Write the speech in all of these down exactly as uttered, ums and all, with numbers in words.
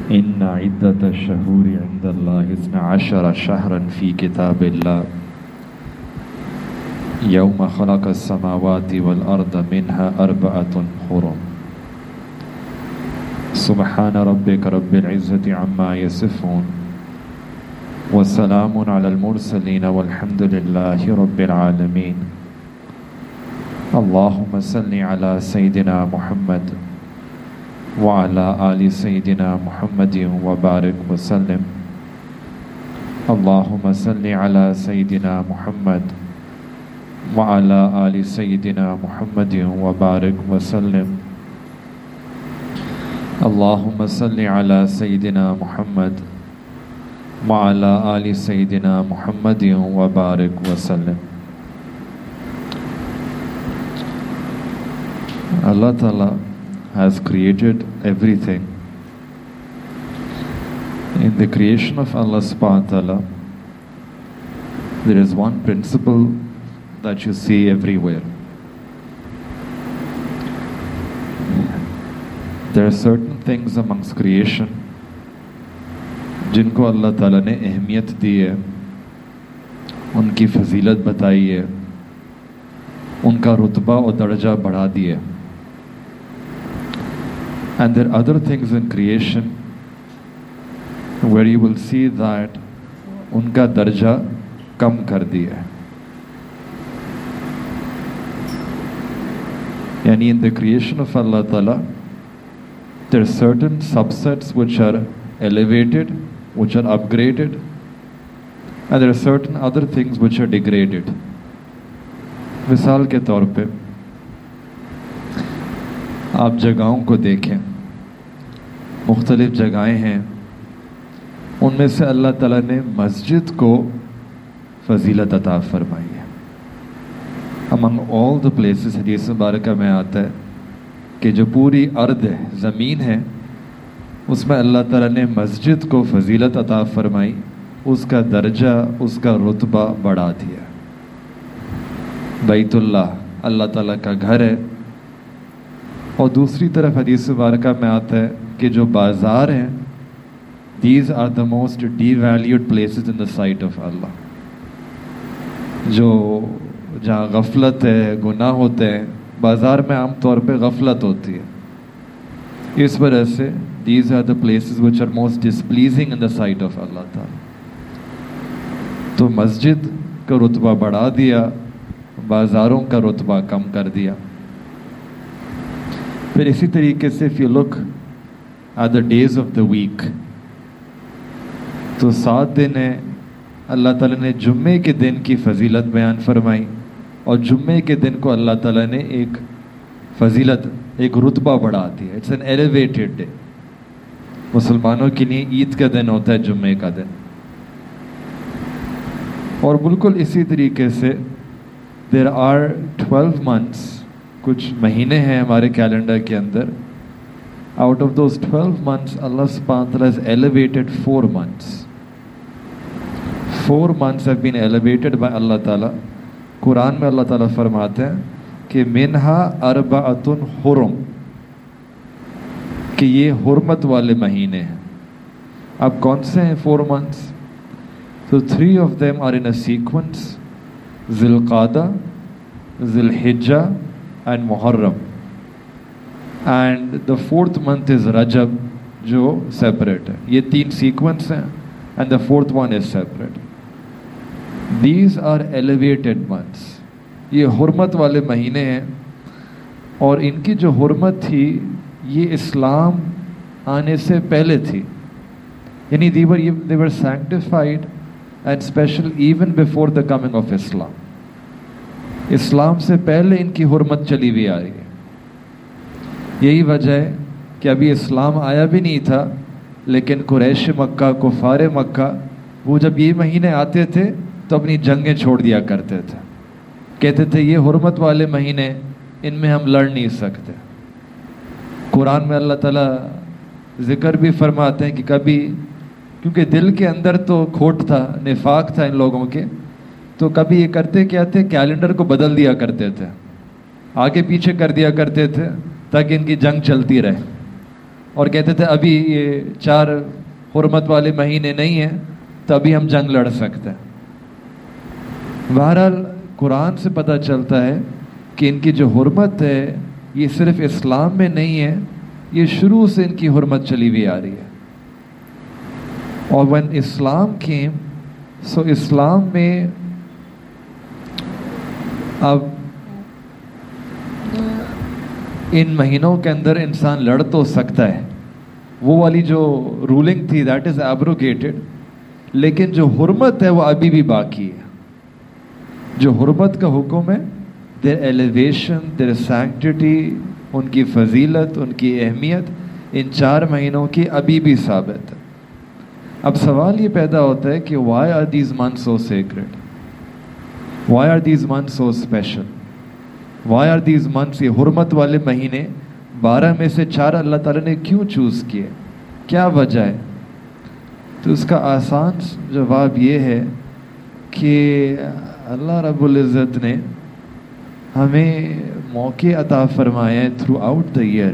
إن عدة الشهور عند الله اثنا عشر شهرا في كتاب الله يوم خلق السماوات والأرض منها أربعة حرم سبحان ربك رب العزة عما يصفون وسلام على المرسلين والحمد لله رب العالمين. اللهم صل على سيدنا محمد وعلى آل سيدنا محمد وبارك وسلم. اللهم صل على سيدنا محمد وعلى آل سيدنا محمد وبارك وسلم. اللهم صل على سيدنا محمد وعلى آل سيدنا محمد وبارك وسلم. Allah Ta'ala has created everything. In the creation of Allah subhanahu wa ta'ala, there is one principle that you see everywhere. There are certain things amongst creation जिनको अल्लाह ताला ने अहमियत दी है, उनकी फजीलत बताई है, उनका रुतबा और दर्जा बढ़ा दिया. And there are other things in creation where you will see that उनका दर्जा कम कर दिया है. यानी in the creation of Allah Ta'ala, there are certain subsets which are elevated, which are upgraded, and there are certain other things which are degraded. मिसाल के तौर पे आप जगहों को देखें, मुख्तलिफ जगहें हैं, उनमें से अल्लाह ताला ने मस्जिद को फजीलत अता फरमाई है. Among all the places हदीस मुबारक में आता है कि जो पूरी अर्द है, ज़मीन है, उसमें अल्लाह ताला ने मस्जिद को फजीलत अता फरमाई, उसका दर्जा, उसका रुतबा बढ़ा दिया. बैतुल्लाह अल्लाह ताला का घर है, और दूसरी तरफ हदीस मुबारक में आता है कि जो बाज़ार हैं, these are the most devalued places in the sight of Allah. जो जहाँ गफलत है, गुनाह होते हैं, बाज़ार में आम तौर पे गफलत होती है. इस वजह से these are the places which are most displeasing in the sight of Allah Ta'ala. तो मस्जिद का रुतबा बढ़ा दिया, बाज़ारों का रुतबा कम कर दिया. फिर इसी तरीके से if you look at the days of the week, तो सात दिन है, अल्लाह ताला ने जुम्मे के दिन की फजीलत बयान फरमाई, और जुम्मे के दिन को अल्लाह ताला ने एक फजीलत, एक रुतबा बढ़ा दिया. It's an elevated day. मुसलमानों के लिए ईद का दिन होता है जुम्मे का दिन. और बिल्कुल इसी तरीके से देर आर ट्वेल्व मंथ्स, कुछ महीने हैं हमारे कैलेंडर के अंदर. Out of those twelve months अल्लाह सुब्हानहू व तआला has elevated four months. Four months have been elevated by अल्लाह ताला. कुरान में अल्लाह ताला फरमाते हैं कि मिनहा अरबाअतुन हुरुम, कि ये हुर्मत वाले महीने हैं. अब कौन से हैं फोर मंथ्स? तो three of them are in a sequence, ज़िलक़ादा, ज़िलहिज्जा एंड मुहर्रम. And the fourth month is रजब, जो सेपरेट है. ये तीन सीक्वेंस हैं, and the fourth one is separate. These are elevated months. ये हुर्मत वाले महीने हैं, और इनकी जो हुर्मत थी ये इस्लाम आने से पहले थी. यानी they were they were sanctified and special even before the coming of Islam. इस्लाम से पहले इनकी हुर्मत चली हुई आ रही है. यही वजह है कि अभी इस्लाम आया भी नहीं था, लेकिन कुरैश मक्का, कुफार मक्का, वो जब ये महीने आते थे तो अपनी जंगें छोड़ दिया करते थे. कहते थे ये हुर्मत वाले महीने, इनमें हम लड़ नहीं सकते. कुरान में अल्लाह ताला ज़िक्र भी फरमाते हैं कि कभी, क्योंकि दिल के अंदर तो खोट था, निफाक था इन लोगों के, तो कभी ये करते क्या थे, कैलेंडर को बदल दिया करते थे, आगे पीछे कर दिया करते थे ताकि इनकी जंग चलती रहे. اور کہتے تھے ابھی یہ چار حرمت والے مہینے نہیں ہیں تو ابھی ہم جنگ لڑ سکتے ہیں۔ بہرحال قرآن سے پتہ چلتا ہے کہ ان کی جو حرمت ہے یہ صرف اسلام میں نہیں ہے، یہ شروع سے ان کی حرمت چلی ہوئی آ رہی ہے۔ اور when اسلام came، سو اسلام میں اب ان مہینوں کے اندر انسان لڑ تو سکتا ہے، وہ والی جو رولنگ تھی دیٹ از ایبروگیٹڈ، لیکن جو حرمت ہے وہ ابھی بھی باقی ہے۔ جو حرمت کا حکم ہے، دیر ایلیویشن، دیر سینکٹیٹی، ان کی فضیلت، ان کی اہمیت ان چار مہینوں کی ابھی بھی ثابت ہے۔ اب سوال یہ پیدا ہوتا ہے کہ why are these months so sacred, why are these months so special, why are these months, یہ حرمت والے مہینے بارہ میں سے چار اللہ تعالیٰ نے کیوں چوز کیے، کیا وجہ ہے؟ تو اس کا آسان جواب یہ ہے کہ اللہ رب العزت نے ہمیں موقع عطا فرمائے ہیں تھرو آؤٹ دا ایئر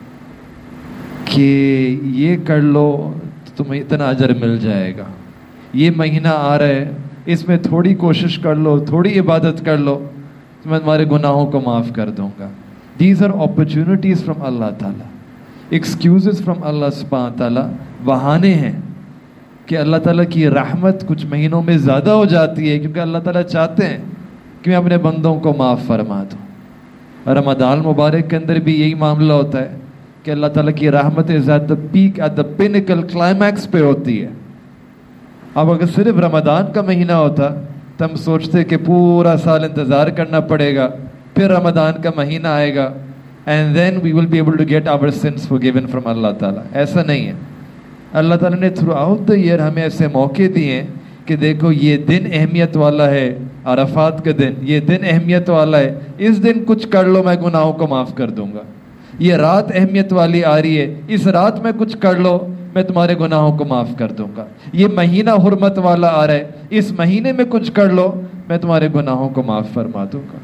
کہ یہ کر لو تو تمہیں اتنا اجر مل جائے گا، یہ مہینہ آ رہا ہے اس میں تھوڑی کوشش کر لو، تھوڑی عبادت کر لو تو میں تمہارے گناہوں کو معاف کر دوں گا۔ دیز آر اپرچونیٹیز فرام اللہ تعالیٰ، ایکسکیوزز فرام اللہ سبحانہ تعالیٰ، بہانے ہیں کہ اللہ تعالیٰ کی رحمت کچھ مہینوں میں زیادہ ہو جاتی ہے کیونکہ اللہ تعالیٰ چاہتے ہیں کہ میں اپنے بندوں کو معاف فرما دوں۔ رمضان مبارک کے اندر بھی یہی معاملہ ہوتا ہے کہ اللہ تعالیٰ کی رحمت is at the peak, at the pinnacle, climax پہ ہوتی ہے۔ اب اگر صرف رمضان کا مہینہ ہوتا تو ہم سوچتے کہ پورا سال انتظار کرنا پڑے گا، پھر رمضان کا مہینہ آئے گا and then we will be able to get our sins forgiven from اللہ تعالیٰ۔ ایسا نہیں ہے، اللہ تعالیٰ نے تھرو آؤٹ دا ایئر ہمیں ایسے موقع دیے ہیں کہ دیکھو یہ دن اہمیت والا ہے، عرفات کا دن، یہ دن اہمیت والا ہے، اس دن کچھ کر لو میں گناہوں کو معاف کر دوں گا۔ یہ رات اہمیت والی آ رہی ہے، اس رات میں کچھ کر لو میں تمہارے گناہوں کو معاف کر دوں گا۔ یہ مہینہ حرمت والا آ رہا ہے، اس مہینے میں کچھ کر لو میں تمہارے گناہوں کو معاف فرما دوں گا۔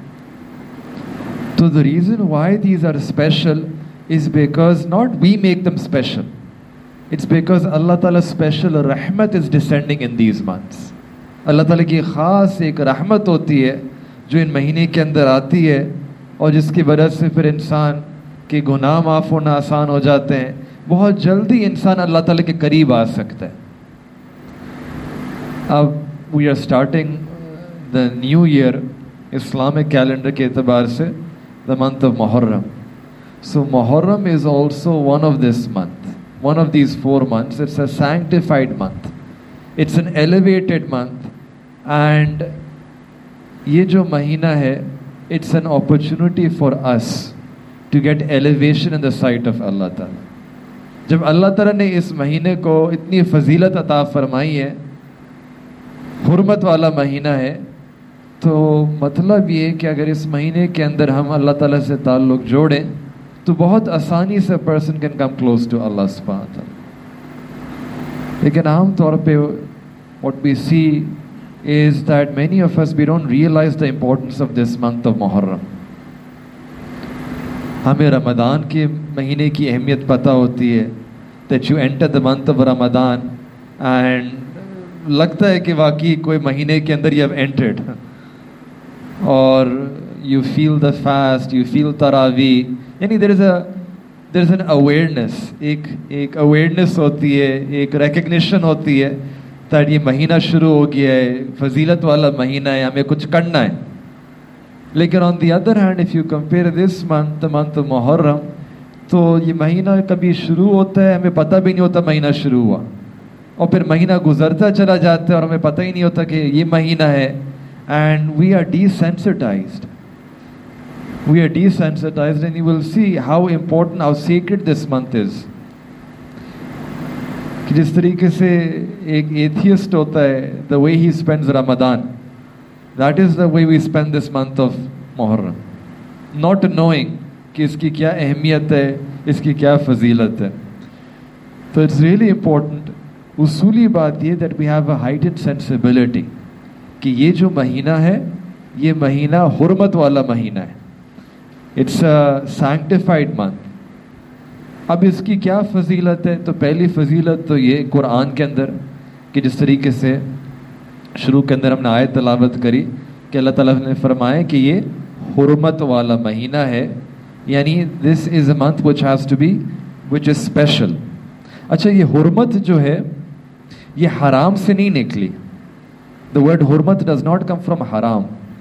تو the reason why these are special is because not we make them special. It's because Allah Ta'ala's special rahmat is descending in these months. اللہ تعالیٰ کی خاص ایک رحمت ہوتی ہے جو ان مہینے کے اندر آتی ہے اور جس کی وجہ سے پھر انسان کے گناہ معاف ہونا آسان ہو جاتے ہیں، بہت جلدی انسان اللہ تعالیٰ کے قریب آ سکتا ہے۔ اب we are starting the new year Islamic calendar کے اعتبار سے the month of Muharram. So Muharram is also one of this month, one of these four months. It's a sanctified month. It's an elevated month. And یہ جو مہینہ ہے it's an opportunity for us to get elevation in the sight of Allah Ta'ala. جب اللہ تعالیٰ نے اس مہینے کو اتنی فضیلت عطا فرمائی ہے، حرمت والا مہینہ ہے، تو مطلب یہ کہ اگر اس مہینے کے اندر ہم اللہ تعالیٰ سے تعلق جوڑیں تو بہت آسانی سے person can come close to اللہ سبحانہ تعالیٰ۔ لیکن عام طور پہ what we see is that many of us we don't realize the importance of this month of Muharram. ہمیں رمضان کے مہینے کی اہمیت پتہ ہوتی ہے that you enter the month of Ramadan and لگتا ہے کہ واقعی کوئی مہینے کے اندر you have entered اور you feel the fast, you feel تراویح، یعنی there is a there is an awareness، ایک ایک awareness ہوتی ہے، ایک recognition ہوتی ہے that یہ مہینہ شروع ہو گیا ہے، فضیلت والا مہینہ ہے، ہمیں کچھ کرنا ہے۔ لیکن on the other hand if you compare this month the month of Muharram، تو یہ مہینہ کبھی شروع ہوتا ہے ہمیں پتہ بھی نہیں ہوتا مہینہ شروع ہوا، اور پھر مہینہ گزرتا چلا جاتا ہے اور ہمیں پتہ ہی نہیں ہوتا کہ یہ مہینہ ہے۔ And we are desensitized. We are desensitized and you will see how important, how sacred this month is. کہ جس طریقے سے ایک ایتھیسٹ ہوتا ہے the way he spends Ramadan, that is the way we spend this month of Muharram, not knowing کہ اس کی کیا اہمیت ہے، اس کی کیا فضیلت ہے۔ تو it's really important، اصولی بات یہ that we have a heightened sensibility کہ یہ جو مہینہ ہے یہ مہینہ حرمت والا مہینہ ہے، اٹس اے سینکٹیفائڈ منتھ، اب اس کی کیا فضیلت ہے؟ تو پہلی فضیلت تو یہ قرآن کے اندر کہ جس طریقے سے شروع کے اندر ہم نے آیت تلاوت کری کہ اللہ تعالیٰ نے فرمایا کہ یہ حرمت والا مہینہ ہے، یعنی this is a month which has to be which is special. اچھا یہ حرمت جو ہے یہ حرام سے نہیں نکلی. دا ورڈ حرمت ڈز ناٹ کم فرام حرام.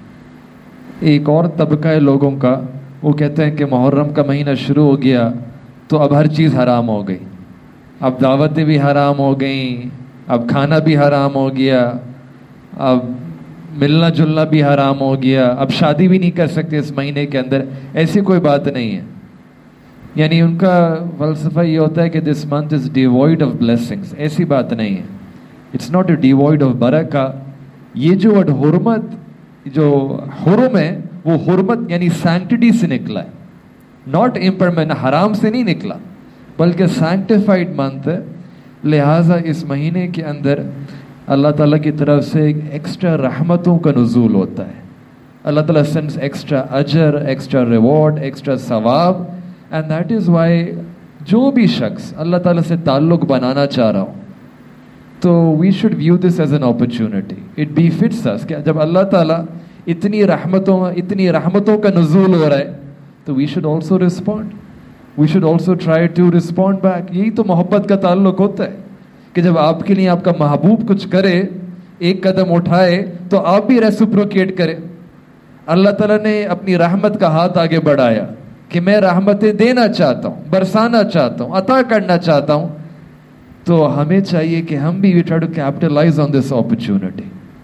ایک اور طبقہ ہے لوگوں کا، وہ کہتے ہیں کہ محرم کا مہینہ شروع ہو گیا تو اب ہر چیز حرام ہو گئی، اب دعوتیں بھی حرام ہو گئیں، اب کھانا بھی حرام ہو گیا، اب ملنا جلنا بھی حرام ہو گیا، اب شادی بھی نہیں کر سکتے اس مہینے کے اندر. ایسی کوئی بات نہیں ہے. یعنی ان کا فلسفہ یہ ہوتا ہے کہ this month is devoid of blessings. ایسی بات نہیں ہے. It's not a devoid of برکہ. یہ جو ورڈ حرمت، جو حرم ہے، وہ حرمت یعنی سینکٹیٹی سے نکلا ہے، ناٹ امپرمنٹ. حرام سے نہیں نکلا بلکہ سینکٹیفائڈ منتھ ہے. لہٰذا اس مہینے کے اندر اللہ تعالیٰ کی طرف سے ایک ایکسٹرا رحمتوں کا نزول ہوتا ہے. اللہ تعالیٰ سینڈس ایکسٹرا اجر، ایکسٹرا ریوارڈ، ایکسٹرا ثواب. اینڈ دیٹ از وائی جو بھی شخص اللہ تعالیٰ سے تعلق بنانا چاہ رہا ہو تو we should view this as an opportunity. It befits us کہ جب اللہ تعالیٰ اتنی رحمتوں اتنی رحمتوں کا نزول ہو رہا ہے تو we should also respond. We should also try to respond back. یہی تو محبت کا تعلق ہوتا ہے کہ جب آپ کے لیے آپ کا محبوب کچھ کرے، ایک قدم اٹھائے، تو آپ بھی ریسپروکیٹ کرے. اللہ تعالیٰ نے اپنی رحمت کا ہاتھ آگے بڑھایا کہ میں رحمتیں دینا چاہتا ہوں، برسانا چاہتا ہوں، عطا کرنا چاہتا ہوں. تو ہمیں چاہیے کہ ہم بھی we try to capitalize on this opportunity.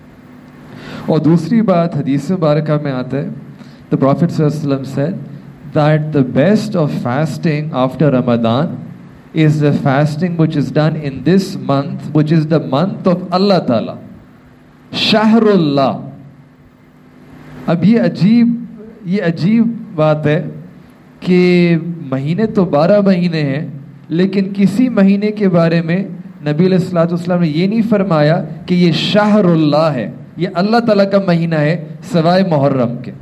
اور دوسری بات حدیث مبارکہ میں آتا ہے، the Prophet صلی اللہ علیہ وسلم said that the best of fasting after Ramadan is the fasting which is done in this month, which is the month of Allah Ta'ala, شہر اللہ. اب یہ عجیب یہ عجیب بات ہے کہ مہینے تو بارہ مہینے ہیں، لیکن کسی مہینے کے بارے میں نبی علیہ الصلوۃ والسلام نے یہ نہیں فرمایا کہ یہ شہر اللہ ہے، یہ اللہ تعالیٰ کا مہینہ ہے سوائے محرم کے.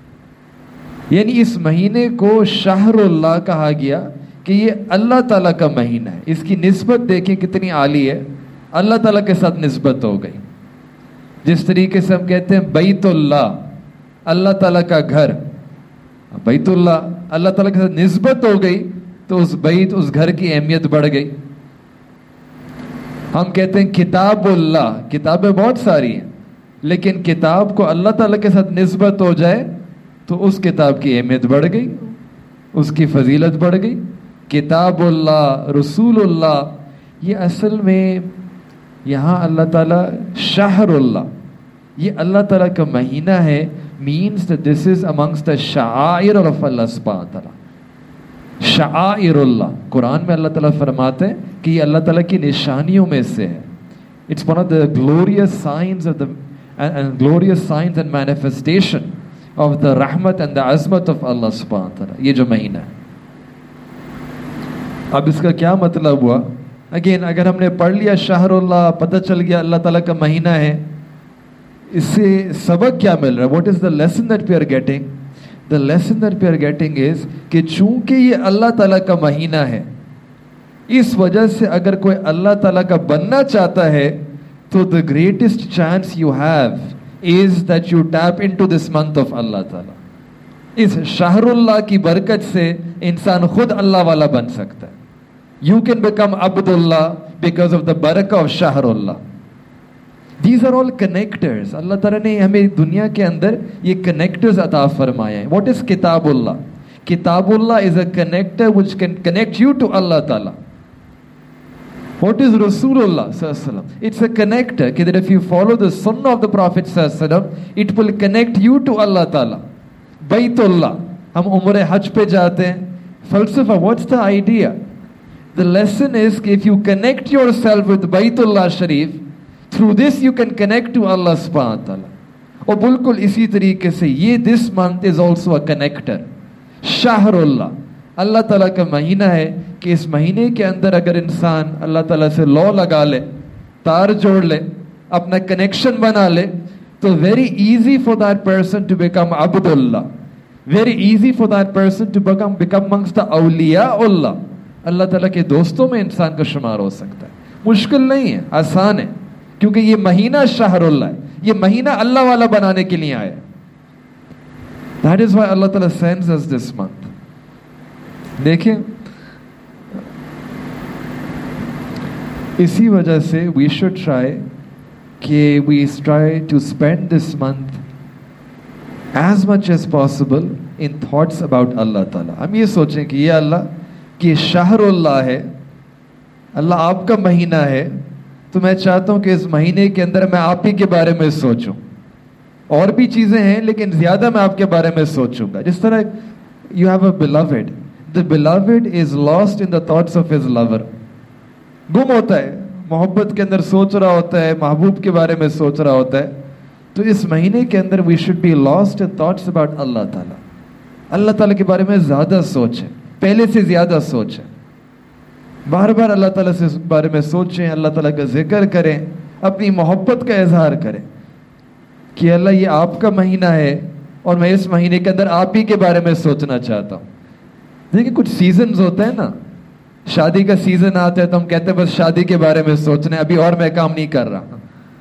یعنی اس مہینے کو شہر اللہ کہا گیا کہ یہ اللہ تعالیٰ کا مہینہ ہے. اس کی نسبت دیکھیں کتنی عالی ہے، اللہ تعالیٰ کے ساتھ نسبت ہو گئی. جس طریقے سے ہم کہتے ہیں بیت اللہ، اللہ تعالیٰ کا گھر، بیت اللہ اللہ تعالیٰ کے ساتھ نسبت ہو گئی تو اس بیت اس گھر کی اہمیت بڑھ گئی. ہم کہتے ہیں کتاب اللہ، کتابیں بہت ساری ہیں لیکن کتاب کو اللہ تعالیٰ کے ساتھ نسبت ہو جائے تو اس کتاب کی اہمیت بڑھ گئی، اس کی فضیلت بڑھ گئی. کتاب اللہ، رسول اللہ، یہ اصل میں یہاں اللہ تعالیٰ شہر اللہ، یہ اللہ تعالیٰ کا مہینہ ہے. means that this is amongst the sha'air of Allah subhanahu wa ta'ala. شعائر اللہ، قرآن میں اللہ تعالیٰ فرماتے ہیں کہ یہ اللہ تعالیٰ کی نشانیوں میں سے ہے. It's one of the glorious signs of the and, and glorious signs and manifestation of the rahmat and the azmat of Allah subhanahu wa ta'ala. یہ جو مہینہ ہے. اب اس کا کیا مطلب ہوا؟ اگین اگر ہم نے پڑھ لیا شہر اللہ، پتہ چل گیا اللہ تعالیٰ کا مہینہ ہے، اس سے سبق کیا مل رہا ہے؟ What is the lesson that we are getting? The lesson that we are getting is کہ چونکہ یہ اللہ تعالیٰ کا مہینہ ہے، اس وجہ سے اگر کوئی اللہ تعالیٰ کا بننا چاہتا ہے تو the greatest chance you have is that you tap into this month of اللہ تعالیٰ. اس شہر اللہ کی برکت سے انسان خود اللہ والا بن سکتا ہے. یو کین بیکم عبد اللہ بیکاز آف دا برکہ آف شہر اللہ. These are all connectors. اللہ تعالیٰ نے ہمیں دنیا کے اندر یہ connectors عطا فرمایا ہے. What is کتاب اللہ؟ کتاب اللہ is a connector which can connect you to Allah Ta'ala. What is رسول اللہ صلی اللہ علیہ وسلم؟ It's a connector کہ that if you follow the sunnah of the Prophet صلی اللہ علیہ وسلم, it will connect you to Allah Ta'ala. بیت اللہ، ہم عمرہ حج پہ جاتے ہیں. فلسفہ، what's the idea? The lesson is کہ if you connect yourself with بیت اللہ شریف, through this you can connect to Allah subhanahu wa ta'ala. اور بالکل اسی طریقے سے یہ this month is also a connector. شہر اللہ، اللہ تعالیٰ کا مہینہ ہے کہ اس مہینے کے اندر اگر انسان اللہ تعالیٰ سے لو لگا لے، تار جوڑ لے، اپنا کنیکشن بنا لے تو very easy for that person to become Abdullah. Very easy for that person to become become amongst the awliya Allah. اللہ تعالیٰ کے دوستوں میں انسان کا شمار ہو سکتا ہے. مشکل نہیں ہے, آسان ہے, کیونکہ یہ مہینہ شہر اللہ ہے, یہ مہینہ اللہ والا بنانے کے لیے آیا. That is why اللہ تعالیٰ sends us this month. دیکھیں, اسی وجہ سے we should try کہ we try to spend this month as much as possible in thoughts about اللہ تعالیٰ. ہم یہ سوچیں کہ یہ اللہ کہ شہر اللہ ہے, اللہ آپ کا مہینہ ہے, تو میں چاہتا ہوں کہ اس مہینے کے اندر میں آپ ہی کے بارے میں سوچوں. اور بھی چیزیں ہیں لیکن زیادہ میں آپ کے بارے میں سوچوں گا. جس طرح you have a beloved, the beloved is lost in the thoughts of his lover. گم ہوتا ہے, محبت کے اندر سوچ رہا ہوتا ہے, محبوب کے بارے میں سوچ رہا ہوتا ہے. تو اس مہینے کے اندر we should be lost in thoughts about اللہ تعالیٰ. اللہ تعالیٰ کے بارے میں زیادہ سوچیں, پہلے سے زیادہ سوچیں, بار بار اللہ تعالیٰ سے اس بارے میں سوچیں, اللہ تعالیٰ کا ذکر کریں, اپنی محبت کا اظہار کریں کہ اللہ یہ آپ کا مہینہ ہے اور میں اس مہینے کے اندر آپ ہی کے بارے میں سوچنا چاہتا ہوں. دیکھیں کچھ سیزنز ہوتے ہیں نا, شادی کا سیزن آتا ہے تو ہم کہتے ہیں بس شادی کے بارے میں سوچنا ہے, ابھی اور میں کام نہیں کر رہا.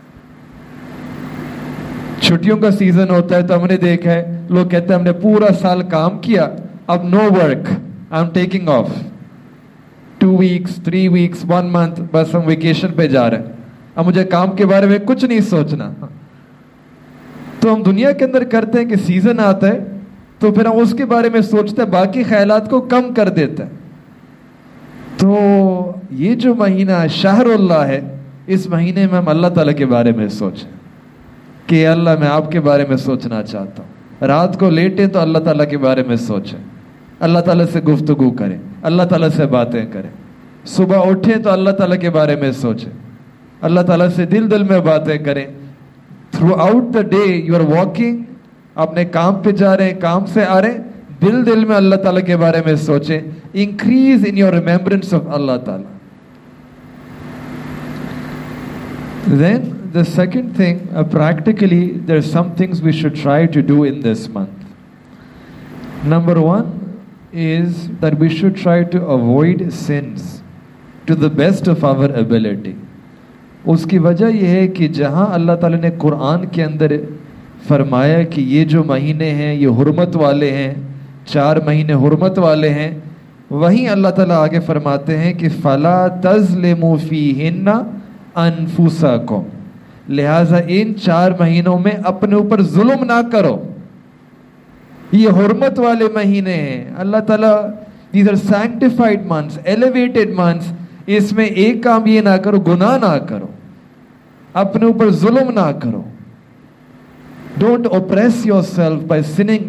چھٹیوں کا سیزن ہوتا ہے تو ہم نے دیکھا ہے لوگ کہتے ہیں ہم نے پورا سال کام کیا, اب no work, I am taking off, two weeks, three weeks, one month, بس ہم ویکیشن پہ جا رہے ہیں, اب مجھے کام کے بارے میں کچھ نہیں سوچنا. تو ہم دنیا کے اندر کرتے ہیں کہ سیزن آتا ہے تو پھر ہم اس کے بارے میں سوچتے ہیں, باقی خیالات کو کم کر دیتے ہیں. تو یہ جو مہینہ شہر اللہ ہے, اس مہینے میں ہم اللہ تعالیٰ کے بارے میں سوچیں کہ اللہ میں آپ کے بارے میں سوچنا چاہتا ہوں. رات کو لیٹیں تو اللہ تعالیٰ کے بارے میں سوچیں, اللہ تعالیٰ سے گفتگو کریں, اللہ تعالیٰ سے باتیں کریں. صبح اٹھیں تو اللہ تعالیٰ کے بارے میں سوچیں, اللہ تعالیٰ سے دل دل میں باتیں کریں. Throughout the day you are walking, اپنے کام پہ جا رہے ہیں, کام سے آ رہے ہیں, دل دل میں اللہ تعالیٰ کے بارے میں سوچیں. Increase in your remembrance of اللہ تعالیٰ. Then the second thing, uh, practically there are some things we should try to do in this month. Number one is that we should try to avoid sins to the best of our ability. اس کی وجہ یہ ہے کہ جہاں اللہ تعالیٰ نے قرآن کے اندر فرمایا کہ یہ جو مہینے ہیں یہ حرمت والے ہیں, چار مہینے حرمت والے ہیں, وہیں اللہ تعالیٰ آگے فرماتے ہیں کہ فَلَا تَظْلِمُوا فِيهِنَّ أَنفُسَكُمْ, لہٰذا ان چار مہینوں میں اپنے اوپر ظلم نہ کرو. یہ حرمت والے مہینے ہیں, اللہ تعالیٰ, these are sanctified months, elevated months. اس میں ایک کام یہ نہ کرو, گناہ نہ کرو, اپنے اوپر ظلم نہ کرو. Don't oppress yourself by sinning.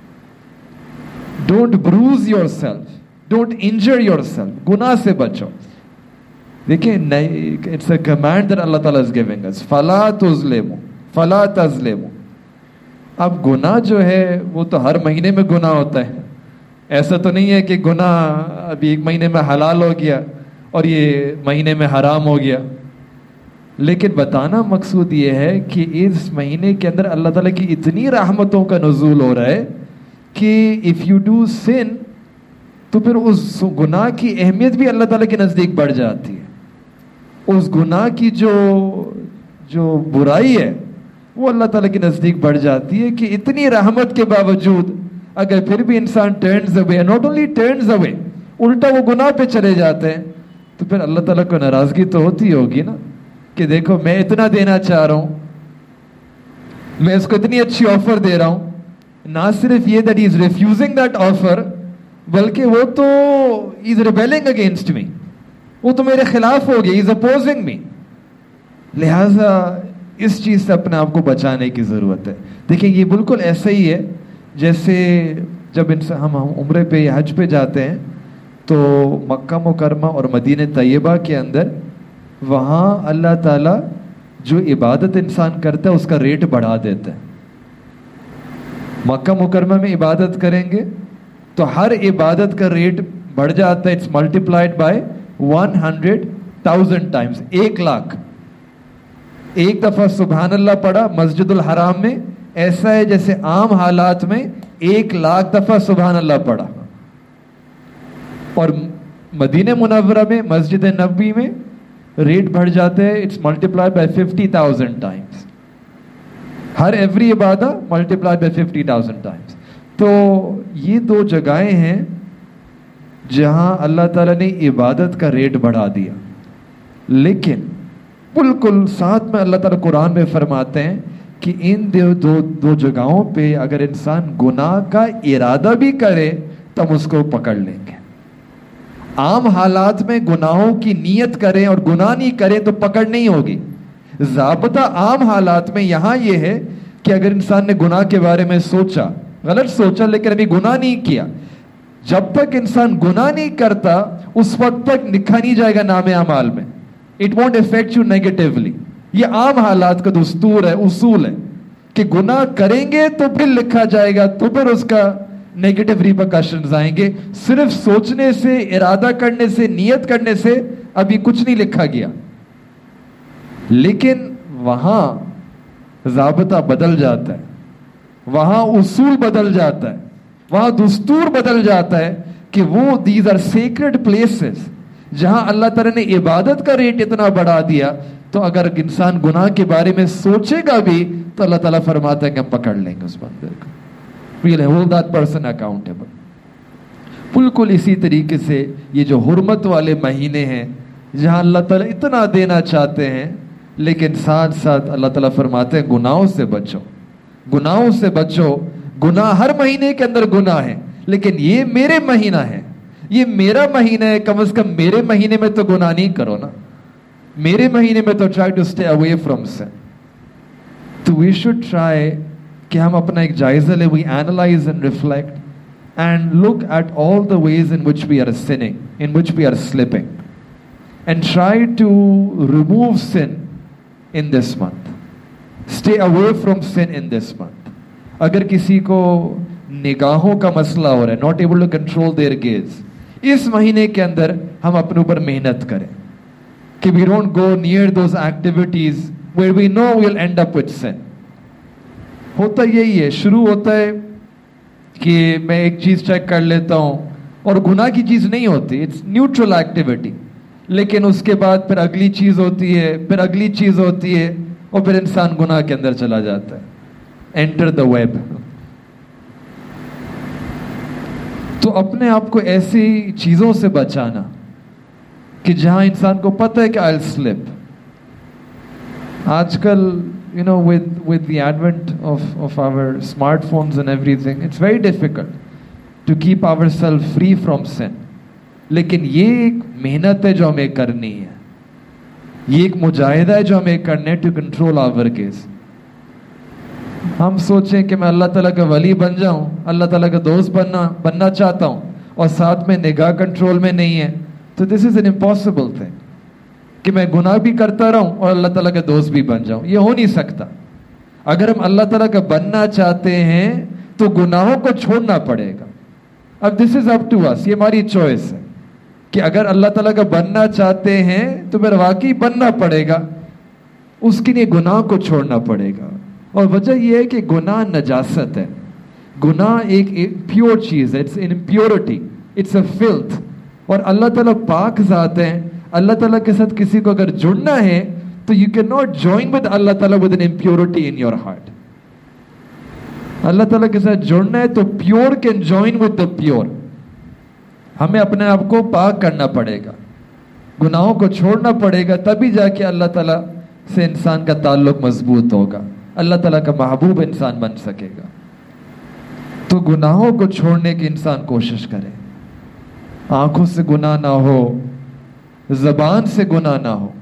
Don't bruise yourself. Don't injure yourself. گناہ سے بچو. دیکھیں, it's a command that Allah Ta'ala is giving us. فَلَا تُظْلِمُوا فَلَا تَظْلِمُوا. اب گناہ جو ہے وہ تو ہر مہینے میں گناہ ہوتا ہے. ایسا تو نہیں ہے کہ گناہ ابھی ایک مہینے میں حلال ہو گیا اور یہ مہینے میں حرام ہو گیا. لیکن بتانا مقصود یہ ہے کہ اس مہینے کے اندر اللہ تعالیٰ کی اتنی رحمتوں کا نزول ہو رہا ہے کہ if you do sin تو پھر اس گناہ کی اہمیت بھی اللہ تعالیٰ کے نزدیک بڑھ جاتی ہے. اس گناہ کی جو جو برائی ہے وہ اللہ تعالیٰ کے نزدیک بڑھ جاتی ہے کہ اتنی رحمت کے باوجود اگر پھر بھی انسان turns away, not only turns away, الٹا وہ گناہ پہ چلے جاتے ہیں, تو پھر اللہ تعالیٰ کو ناراضگی تو ہوتی ہوگی نا کہ دیکھو میں اتنا دینا چاہ رہا ہوں, میں اس کو اتنی اچھی آفر دے رہا ہوں, نہ صرف یہ that he is refusing that offer, بلکہ وہ تو he is rebelling against me, وہ تو میرے خلاف ہو گیا, he is opposing me. لہٰذا اس چیز سے اپنے آپ کو بچانے کی ضرورت ہے. دیکھیں یہ بالکل ایسا ہی ہے جیسے جب انسان ہم عمرے پہ یا حج پہ جاتے ہیں تو مکہ مکرمہ اور مدینہ طیبہ کے اندر وہاں اللہ تعالیٰ جو عبادت انسان کرتا ہے اس کا ریٹ بڑھا دیتا ہے. مکہ مکرمہ میں عبادت کریں گے تو ہر عبادت کا ریٹ بڑھ جاتا ہے, it's multiplied by one hundred thousand times, ایک لاکھ. ایک دفعہ سبحان اللہ پڑھا مسجد الحرام میں, ایسا ہے جیسے عام حالات میں ایک لاکھ دفعہ سبحان اللہ پڑھا. اور मदीने मुनव्वरा में मस्जिद नबी में रेट बढ़ जाते हैं, it's multiplied by fifty thousand times. हर एवरी इबादत multiplied by fifty thousand times. तो ये दो जगहें हैं जहां अल्लाह ताला ने इबादत का रेट बढ़ा दिया. लेकिन बिल्कुल साथ में अल्लाह ताला कुरान में फरमाते हैं कि इन दो दो, दो जगहों पे अगर इंसान गुनाह का इरादा भी करे तब उसको पकड़ लेंगे. आम हालात में गुनाहों की नीयत करें और गुनाह नहीं करें तो पकड़ नहीं होगी. ज़ाब्ता आम हालात में यहां यह है कि अगर इंसान ने गुनाह के बारे में सोचा, गलत सोचा, लेकिन अभी गुनाह नहीं किया, जब तक इंसान गुनाह नहीं करता उस वक्त तक लिखा नहीं जाएगा नामे अमाल में. It won't affect you negatively. ये आम हालात का दस्तूर है, उसूल है कि गुनाह करेंगे तो फिर लिखा जाएगा, तो फिर उसका नेगेटिव रिपरकशंस आएंगे. सिर्फ सोचने से, इरादा करने से, नियत करने से अभी कुछ नहीं लिखा गया. लेकिन वहां ज़ाब्ता बदल जाता है, वहां उसूल बदल जाता है, वहां दस्तूर बदल जाता है कि वो दीज आर सेक्रेड प्लेसेस जहां अल्लाह ताला ने इबादत का रेट इतना बढ़ा दिया. तो अगर इंसान गुनाह के बारे में सोचेगा भी तो अल्लाह ताला फरमाता है कि हम पकड़ लेंगे उस बंदे को. We'll hold that person accountable. बिल्कुल इसी तरीके से ये जो हुर्मत वाले महीने हैं जहां अल्लाह ताला इतना देना चाहते हैं, लेकिन साथ साथ अल्लाह ताला फरमाते हैं गुनाहों से बचो, गुनाहों से बचो. गुनाह हर महीने के अंदर गुनाह है, लेकिन ये मेरे महीना है, ये मेरा महीना है, कम से कम मेरे महीने में तो गुनाह नहीं करो ना. मेरे महीने में तो try to stay away from sin. तो वी शुड ट्राई कि हम अपना एक जायजा ले, we analyse and reflect and look at all the ways in which we are sinning, in which we are slipping, and try to remove sin in this month. Stay away from sin in this month. अगर किसी को निगाहों का मसला हो रहा है, not able to control their gaze, इस महीने के अंदर हम अपने ऊपर मेहनत करें कि we don't go near those activities where we know we will end up with sin. होता यही है, शुरू होता है कि मैं एक चीज चेक कर लेता हूं और गुनाह की चीज नहीं होती, इट्स न्यूट्रल एक्टिविटी. लेकिन उसके बाद फिर अगली चीज होती है, फिर अगली चीज होती है और फिर इंसान गुनाह के अंदर चला जाता है. Enter the web. तो अपने आप को ऐसी चीजों से बचाना कि जहां इंसान को पता है कि आई विल स्लिप. आजकल you know with with the advent of of our smartphones and everything, it's very difficult to keep ourselves free from sin. लेकिन ये एक मेहनत है जो हमें करनी है, ये एक मुजाहिदा है जो हमें करना है टू कंट्रोल आवर गेज. हम सोचें कि मैं अल्लाह ताला का वली बन जाऊं, अल्लाह ताला का दोस्त बनना बनना चाहता हूं और साथ में निगाह कंट्रोल में नहीं है, तो this is an impossible thing कि मैं गुनाह भी करता रहूं और अल्लाह ताला का दोस्त भी बन जाऊं. ये हो नहीं सकता. अगर हम अल्लाह ताला का बनना चाहते हैं तो गुनाहों को छोड़ना पड़ेगा. अब this is up to us, ये हमारी चॉइस है कि अगर अल्लाह ताला का बनना चाहते हैं तो फिर वाकई बनना पड़ेगा, उसके लिए गुनाह को छोड़ना पड़ेगा. और वजह यह है कि गुनाह नजासत है, गुनाह एक, एक प्योर चीज है, it's impurity, it's a filth. और अल्लाह ताला पाक ज़ात है. अल्लाह ताला के साथ किसी को अगर जुड़ना है तो you can not join with Allah ताला with an impurity in your heart. Allah ताला के साथ जुड़ना है तो pure can join with the pure. हमें अपने आप को पाक करना पड़ेगा, गुनाहों को छोड़ना पड़ेगा, तभी जाके अल्लाह ताला से इंसान का ताल्लुक मजबूत होगा, अल्लाह ताला का महबूब इंसान बन सकेगा. तो गुनाहों को छोड़ने की इंसान कोशिश करे. आंखों से गुनाह ना हो, जबान से गुनाह ना हो.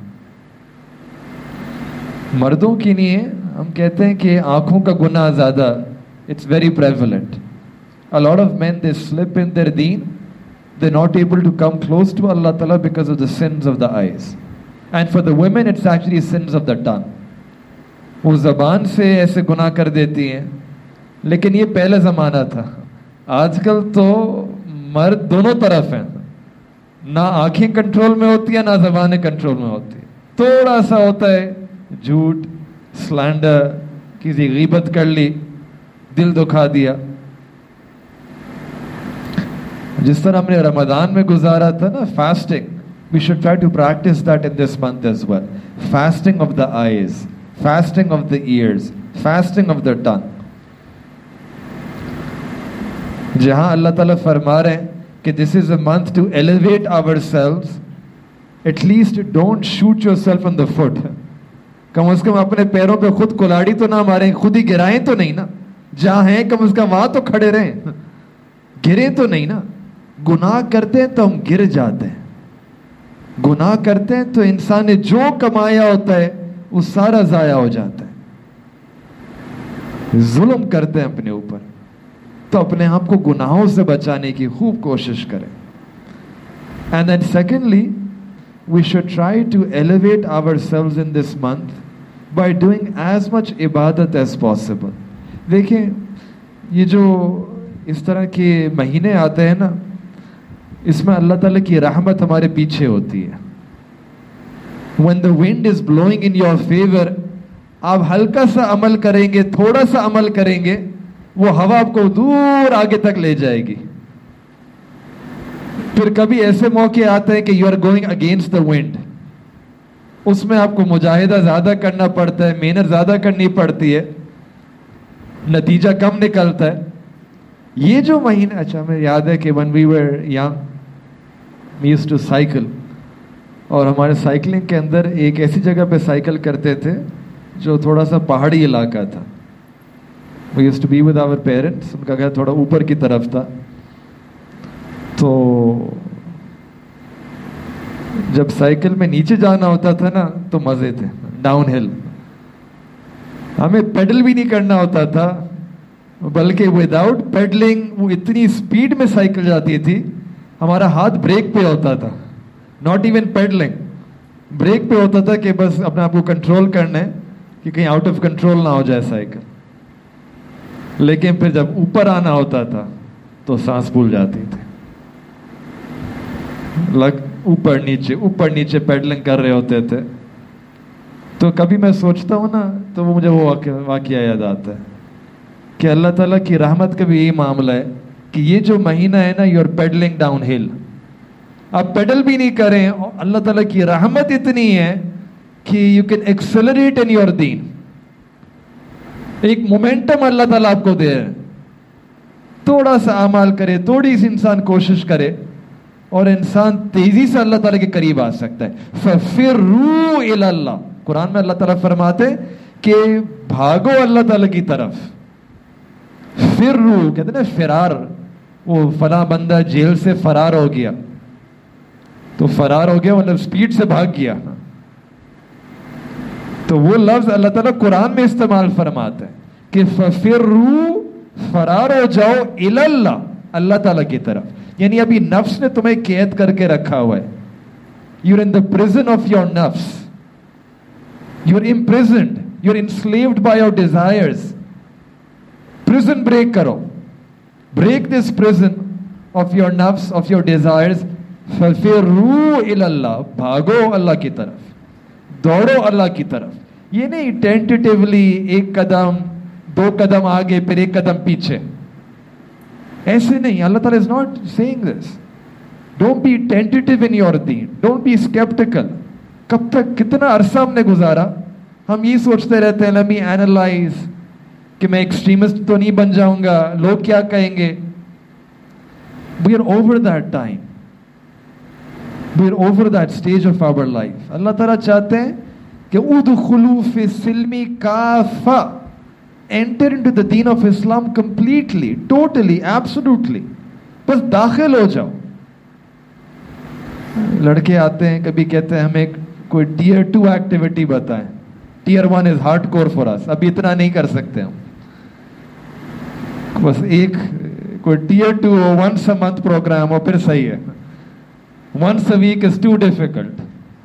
मर्दों के लिए हम कहते हैं कि आंखों का गुनाह ज्यादा, it's very prevalent. A lot of men they slip in their deen, they not able to come close to Allah ताला because of the sins of the eyes. And for the women it's actually sins of the tongue. वो जबान से ऐसे गुनाह कर देती हैं. लेकिन ये पहले जमाना था, आजकल तो मर्द दोनों तरफ हैं, ना आंखें कंट्रोल में होती है ना जबानें कंट्रोल में होती है. थोड़ा सा होता है झूठ, स्लैंडर, किसी गीबत कर ली, दिल दुखा दिया. जिस तरह हमने रमजान में गुजारा था ना fasting, we should try to practice that in this month as well. Fasting of the eyes, fasting of the ears, fasting of the tongue. जहां अल्लाह ताला फरमा रहे हैं कि this is a month to elevate ourselves, at least don't shoot yourself on the foot. कम से कम अपने पैरों पे खुद कुल्हाड़ी तो ना मारें, खुद ही गिराएं तो नहीं ना. जहां हैं कम से कम वहां तो खड़े रहें, गिरे तो नहीं ना. गुनाह करते हैं तो हम गिर जाते हैं. गुनाह करते हैं तो इंसान ने जो कमाया होता है वो सारा जाया हो जाता है. जुल्म करते हैं अपने ऊपर, तो अपने आप को गुनाहों से बचाने की खूब कोशिश करें. And then secondly, we should try to elevate ourselves in this month by doing as much ibadat as possible. देखें, ये जो इस तरह के महीने आते हैं ना, इसमें अल्लाह ताला की रहमत हमारे पीछे होती है. When the wind is blowing in your favor, आप हल्का सा अमल करेंगे, थोड़ा सा अमल करेंगे, वो हवा आपको दूर आगे तक ले जाएगी. फिर कभी ऐसे मौके आते हैं कि you are going against the wind, उसमें आपको मुजाहिदा ज्यादा करना पड़ता है, मेहनत ज्यादा करनी पड़ती है, नतीजा कम निकलता है. ये जो महीना, अच्छा मुझे याद है कि when we were young we used to cycle, और हमारे साइकिलिंग के अंदर एक ऐसी जगह पे साइकिल करते थे जो थोड़ा सा पहाड़ी इलाका था. We used to be with our parents, उनका घर थोड़ा ऊपर की तरफ था. तो जब साइकिल में नीचे जाना होता था ना तो मजे थे. डाउन हिल हमें पेडल भी नहीं करना होता था, बल्कि विदाउट पेडलिंग वो इतनी स्पीड में साइकिल जाती थी, हमारा हाथ ब्रेक पे होता था. नॉट इवन पेडलिंग, ब्रेक पे होता था कि बस अपने आप को कंट्रोल करना है कि कहीं आउट ऑफ कंट्रोल ना हो जाए साइकिल. लेकिन फिर जब ऊपर आना होता था तो सांस भूल जाती थी. लग ऊपर नीचे ऊपर नीचे पेडलिंग कर रहे होते थे. तो कभी मैं सोचता हूँ ना तो वो मुझे वो वाकया याद आता है कि अल्लाह ताला की रहमत का भी यही मामला है कि ये जो महीना है ना, you are pedalling down hill, आप पेडल भी नहीं करें, और अल्लाह ताला की रहमत इतनी है कि you can accelerate in your deen. एक मोमेंटम अल्लाह ताला आपको दे रहे. थोड़ा सा अमाल करे, थोड़ी सी इंसान कोशिश करे, और इंसान तेजी से अल्लाह ताला के करीब आ सकता है. फफिर्रू इलल्लाह, कुरान में अल्लाह ताला फरमाते कि भागो अल्लाह ताला की तरफ. फिर्रू कहते ना फिरार, वो फला बंदा जेल से फरार हो गया, तो फरार हो गया मतलब स्पीड से भाग गया. तो वो लफ्ज अल्लाह ताला कुरान में इस्तेमाल फरमाते हैं कि फफिर्रू, फरार हो जाओ, इलल्लाह, अल्लाह ताला की तरफ. यानी अभी नफ्स ने तुम्हें कैद करके रखा हुआ है. You're in the prison of your nafs, you're imprisoned, you're enslaved by your desires. Prison break करो, break this prison of your nafs, of your desires. फफिर्रू इलल्लाह, भागो अल्लाह की तरफ, दौड़ो अल्लाह की तरफ. ये नहीं टेंटेटिवली एक कदम दो कदम आगे फिर एक कदम पीछे, ऐसे नहीं. अल्लाह ताला is not saying this. Don't be tentative in your deen, don't be sceptical. कब तक, कितना अरसा हमने गुजारा, हम ये सोचते रहते हैं लेट मी एनालाइज कि मैं एक्सट्रीमिस्ट तो नहीं बन जाऊंगा, लोग क्या कहेंगे. We are over that time, we are over that stage of our life. Allah ताला चाहते हैं कि उदखुलू फी सिल्मी Kafa, enter into the deen of Islam completely, totally, absolutely. बस दाखिल हो जाओ. लड़के आते हैं कभी कहते हैं हमें कोई टीयर टू एक्टिविटी बताएं. Tier one is hard core for us, अभी इतना नहीं कर सकते हम. बस एक कोई tier two once a month programme हो फिर सही है. Once a week is too difficult.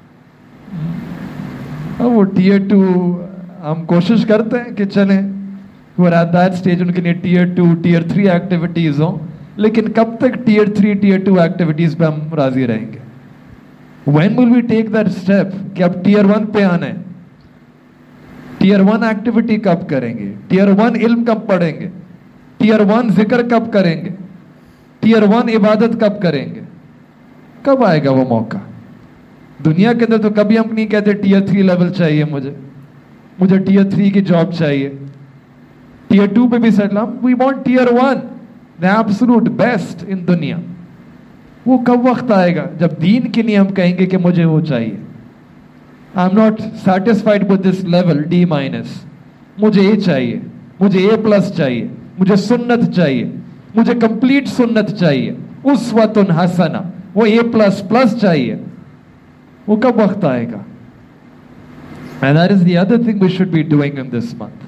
वो टीयर टू हम कोशिश करते हैं कि चलें, who are at that stage उनके लिए tier two tier three activities हो, लेकिन कब तक tier three tier two activities पे हम राजी रहेंगे. When will we take that step कि अब टीयर वन पे आना है. टीयर वन एक्टिविटी कब करेंगे, टीयर वन इल्म कब पढ़ेंगे, टीयर वन जिक्र कब करेंगे, टीयर वन इबादत कब करेंगे? कब आएगा वो मौका? दुनिया के अंदर तो कभी हम नहीं कहते टीयर थ्री लेवल चाहिए मुझे, मुझे टीयर थ्री की जॉब चाहिए, टीयर टू पे भी सेटल, हम we want tier one, the absolute best in दुनिया। वो कब वक्त आएगा जब दीन के लिए हम कहेंगे कि मुझे वो चाहिए? I am not satisfied with this level D minus, मुझे ये चाहिए, मुझे ए प्लस चाहिए, मुझे सुन्नत चाहिए, मुझे कंप्लीट सुन्नत चाहिए, उसवतुन हसना, वो ए प्लस प्लस चाहिए। वो कब वक्त आएगा? And that is the other thing we should be doing in this month.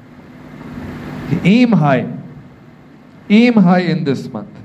Aim high. Aim high in this month.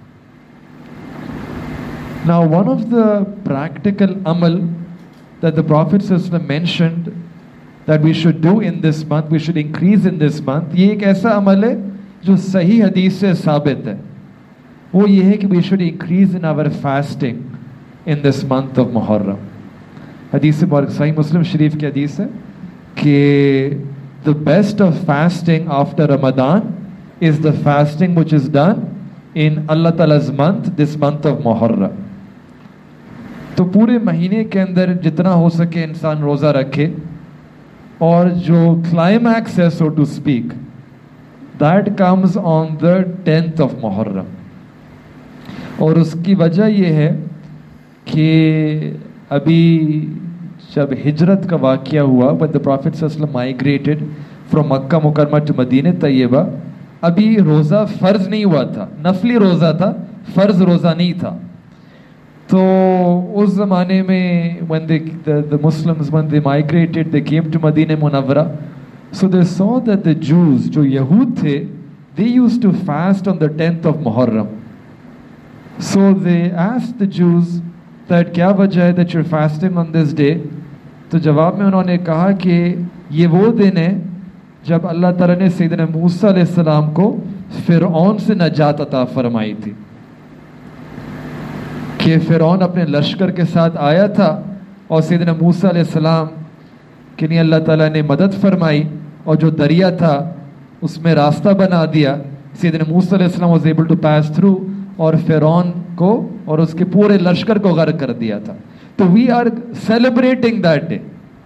Now, one of the practical amal that the Prophet ﷺ mentioned that we should do in this month, we should increase in this month, ये एक ऐसा अमल है जो सही हदीस से साबित है। वो ये है कि we should increase in our fasting in this month of Muharram. हदीस मुबारक सही मुस्लिम शरीफ की हदीस है कि the best of fasting after Ramadan is the fasting which is done in Allah Ta'ala's month, this month of Muharram. तो पूरे महीने के अंदर जितना हो सके इंसान रोज़ा रखे, और जो क्लाइमैक्स है so to speak, that comes on the tenth of Muharram. और उसकी वजह ये है कि अभी जब हिजरत का वाक़या हुआ, when the Prophet sallallahu alaihi wasallam migrated from Makkah Mukarrama to Madinah Tayyibah, अभी रोज़ा फ़र्ज नहीं हुआ था, नफली रोज़ा था, फ़र्ज रोज़ा नहीं था। तो उस ज़माने में when they, the, the Muslims when they migrated, they came to Madinah Munawwara, so they saw that the Jews, जो यहूद थे, they used to fast on the tenth of Muharram. So they asked the Jews that क्या वजह है that you're fasting on this day? तो जवाब में उन्होंने कहा कि ये वो दिन है जब अल्लाह ताला ने सैयदना मूसा अलैहिस्सलाम को फिरौन से नजात अता फरमाई थी, कि फिरौन अपने लश्कर के साथ आया था और सैयदना मूसा अलैहिस्सलाम के लिए अल्लाह ताला ने मदद फरमाई और जो दरिया था उसमें रास्ता बना दिया। सैयदना मूसा अलैहिस्सलाम was able to pass through और फिरौन को और उसके पूरे लश्कर को गर्क कर दिया था। तो we are celebrating that day,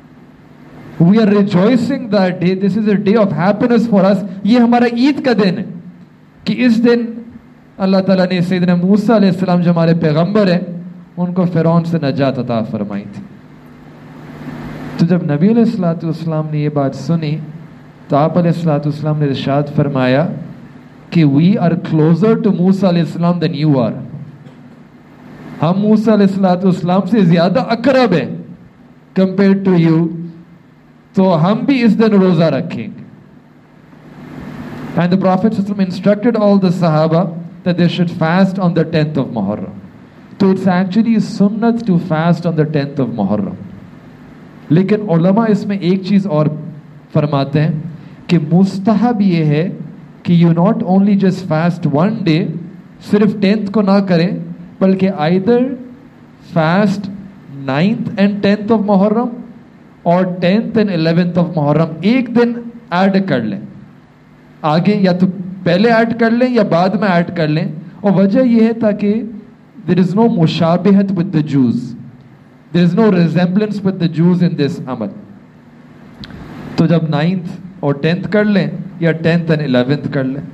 we are rejoicing that day, this is a day of happiness for us. ये हमारा ईद का दिन है कि इस दिन अल्लाह ताला ने सैयदना मूसा अलैहिस्सलाम जो हमारे पैगंबर हैं उनको फिरौन से नजात अता फरमाई थी। तो जब नबी अलैहिस्सलातु वस्सलाम ने ये बात सुनी तो आप अलैहिस्सलातु वस्सलाम ने इरशाद फरमाया कि we are closer to Musa अलैहिस्सलाम देन यू आर, हम मूसा अलैहिस्सलातु वस्सलाम से ज्यादा अकरब हैं कंपेयर टू यू, तो हम भी इस दिन रोजा रखेंगे। And the Prophet instructed all the Sahaba that they should fast on the tenth of Muharram. So it's actually sunnat to fast on the tenth of Muharram. लेकिन उलमा इसमें एक चीज और फरमाते हैं कि मुस्तहब ये है कि you not only just fast one day, सिर्फ टेंथ को ना करें, बल्कि either fast ninth and tenth of Muharram और tenth and eleventh of Muharram, एक दिन ऐड कर लें आगे, या तो पहले ऐड कर लें या बाद में ऐड कर लें। और वजह यह है ताकि there is no मुशाबिहत with the Jews, there is no resemblance with the Jews in this अमल। तो जब नाइन्थ और टेंथ कर लें या टेंथ एंड इलेवेंथ कर लें।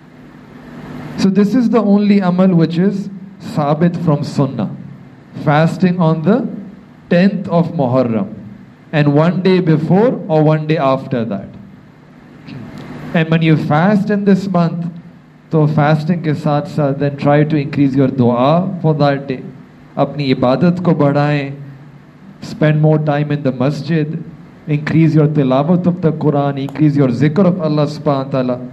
So this is the only amal which is sabit from sunnah, fasting on the tenth of Muharram and one day before or one day after that. And when you fast in this month, तो fasting के साथ साथ then try to increase your dua for that day, अपनी इबादत को बढ़ाएं, spend more time in the masjid, increase your tilawat of the Quran, increase your zikr of Allah subhanahu wa ta'ala।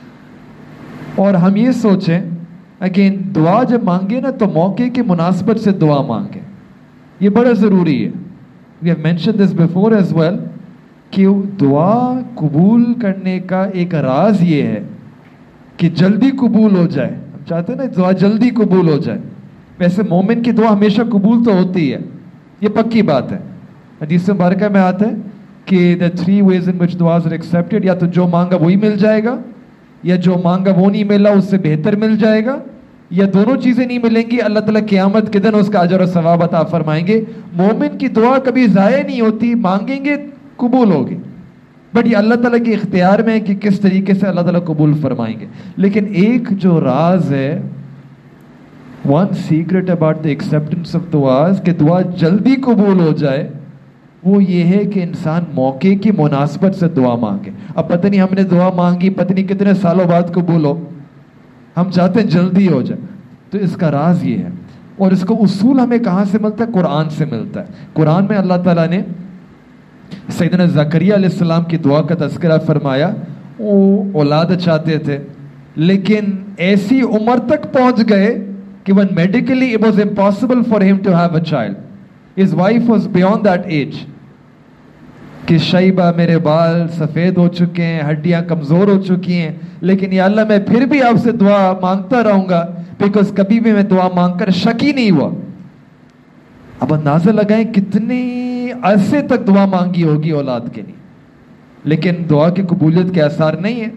और हम ये सोचें अगेन, दुआ जब मांगे ना तो मौके की मुनासबत से दुआ मांगे, ये बड़ा ज़रूरी है। We have mentioned this before as well कि दुआ कबूल करने का एक राज ये है कि जल्दी कबूल हो जाए। हम चाहते हैं ना दुआ जल्दी कबूल हो जाए, वैसे मोमिन की दुआ हमेशा कबूल तो होती है, ये पक्की बात है। हदीस मुबारका में आता है कि the three ways in which duas are accepted, या तो जो मांगा वही मिल जाएगा, या जो मांगा वो नहीं मिला उससे बेहतर मिल जाएगा, یا دونوں چیزیں نہیں ملیں گی، اللہ تعالیٰ قیامت کے دن اس کا اجر و ثواب عطا فرمائیں گے. مومن کی دعا کبھی ضائع نہیں ہوتی، مانگیں گے قبول ہوگی، بٹ یہ اللہ تعالیٰ کے اختیار میں ہے کہ کس طریقے سے اللہ تعالیٰ قبول فرمائیں گے. لیکن ایک جو راز ہے، one secret about the acceptance of duas, کہ دعا جلدی قبول ہو جائے، وہ یہ ہے کہ انسان موقع کی مناسبت سے دعا مانگے. اب پتہ نہیں ہم نے دعا مانگی پتہ نہیں کتنے سالوں بعد قبول ہو، ہم چاہتے ہیں جلدی ہو جائے. تو اس کا راز یہ ہے، اور اس کا اصول ہمیں کہاں سے ملتا ہے؟ قرآن سے ملتا ہے. قرآن میں اللہ تعالیٰ نے سیدنا زکریا علیہ السلام کی دعا کا تذکرہ فرمایا. وہ اولاد چاہتے تھے لیکن ایسی عمر تک پہنچ گئے کہ when medically it was impossible for him to have a child. His wife was beyond that age. کہ شیبہ میرے بال سفید ہو چکے ہیں، ہڈیاں کمزور ہو چکی ہیں، لیکن یا اللہ میں پھر بھی آپ سے دعا مانگتا رہوں گا، بیکاز کبھی بھی میں دعا مانگ کر شک ہی نہیں ہوا. اب اندازہ لگائیں کتنے عرصے تک دعا مانگی ہوگی اولاد کے لیے، لیکن دعا کی قبولیت کے آثار نہیں ہے.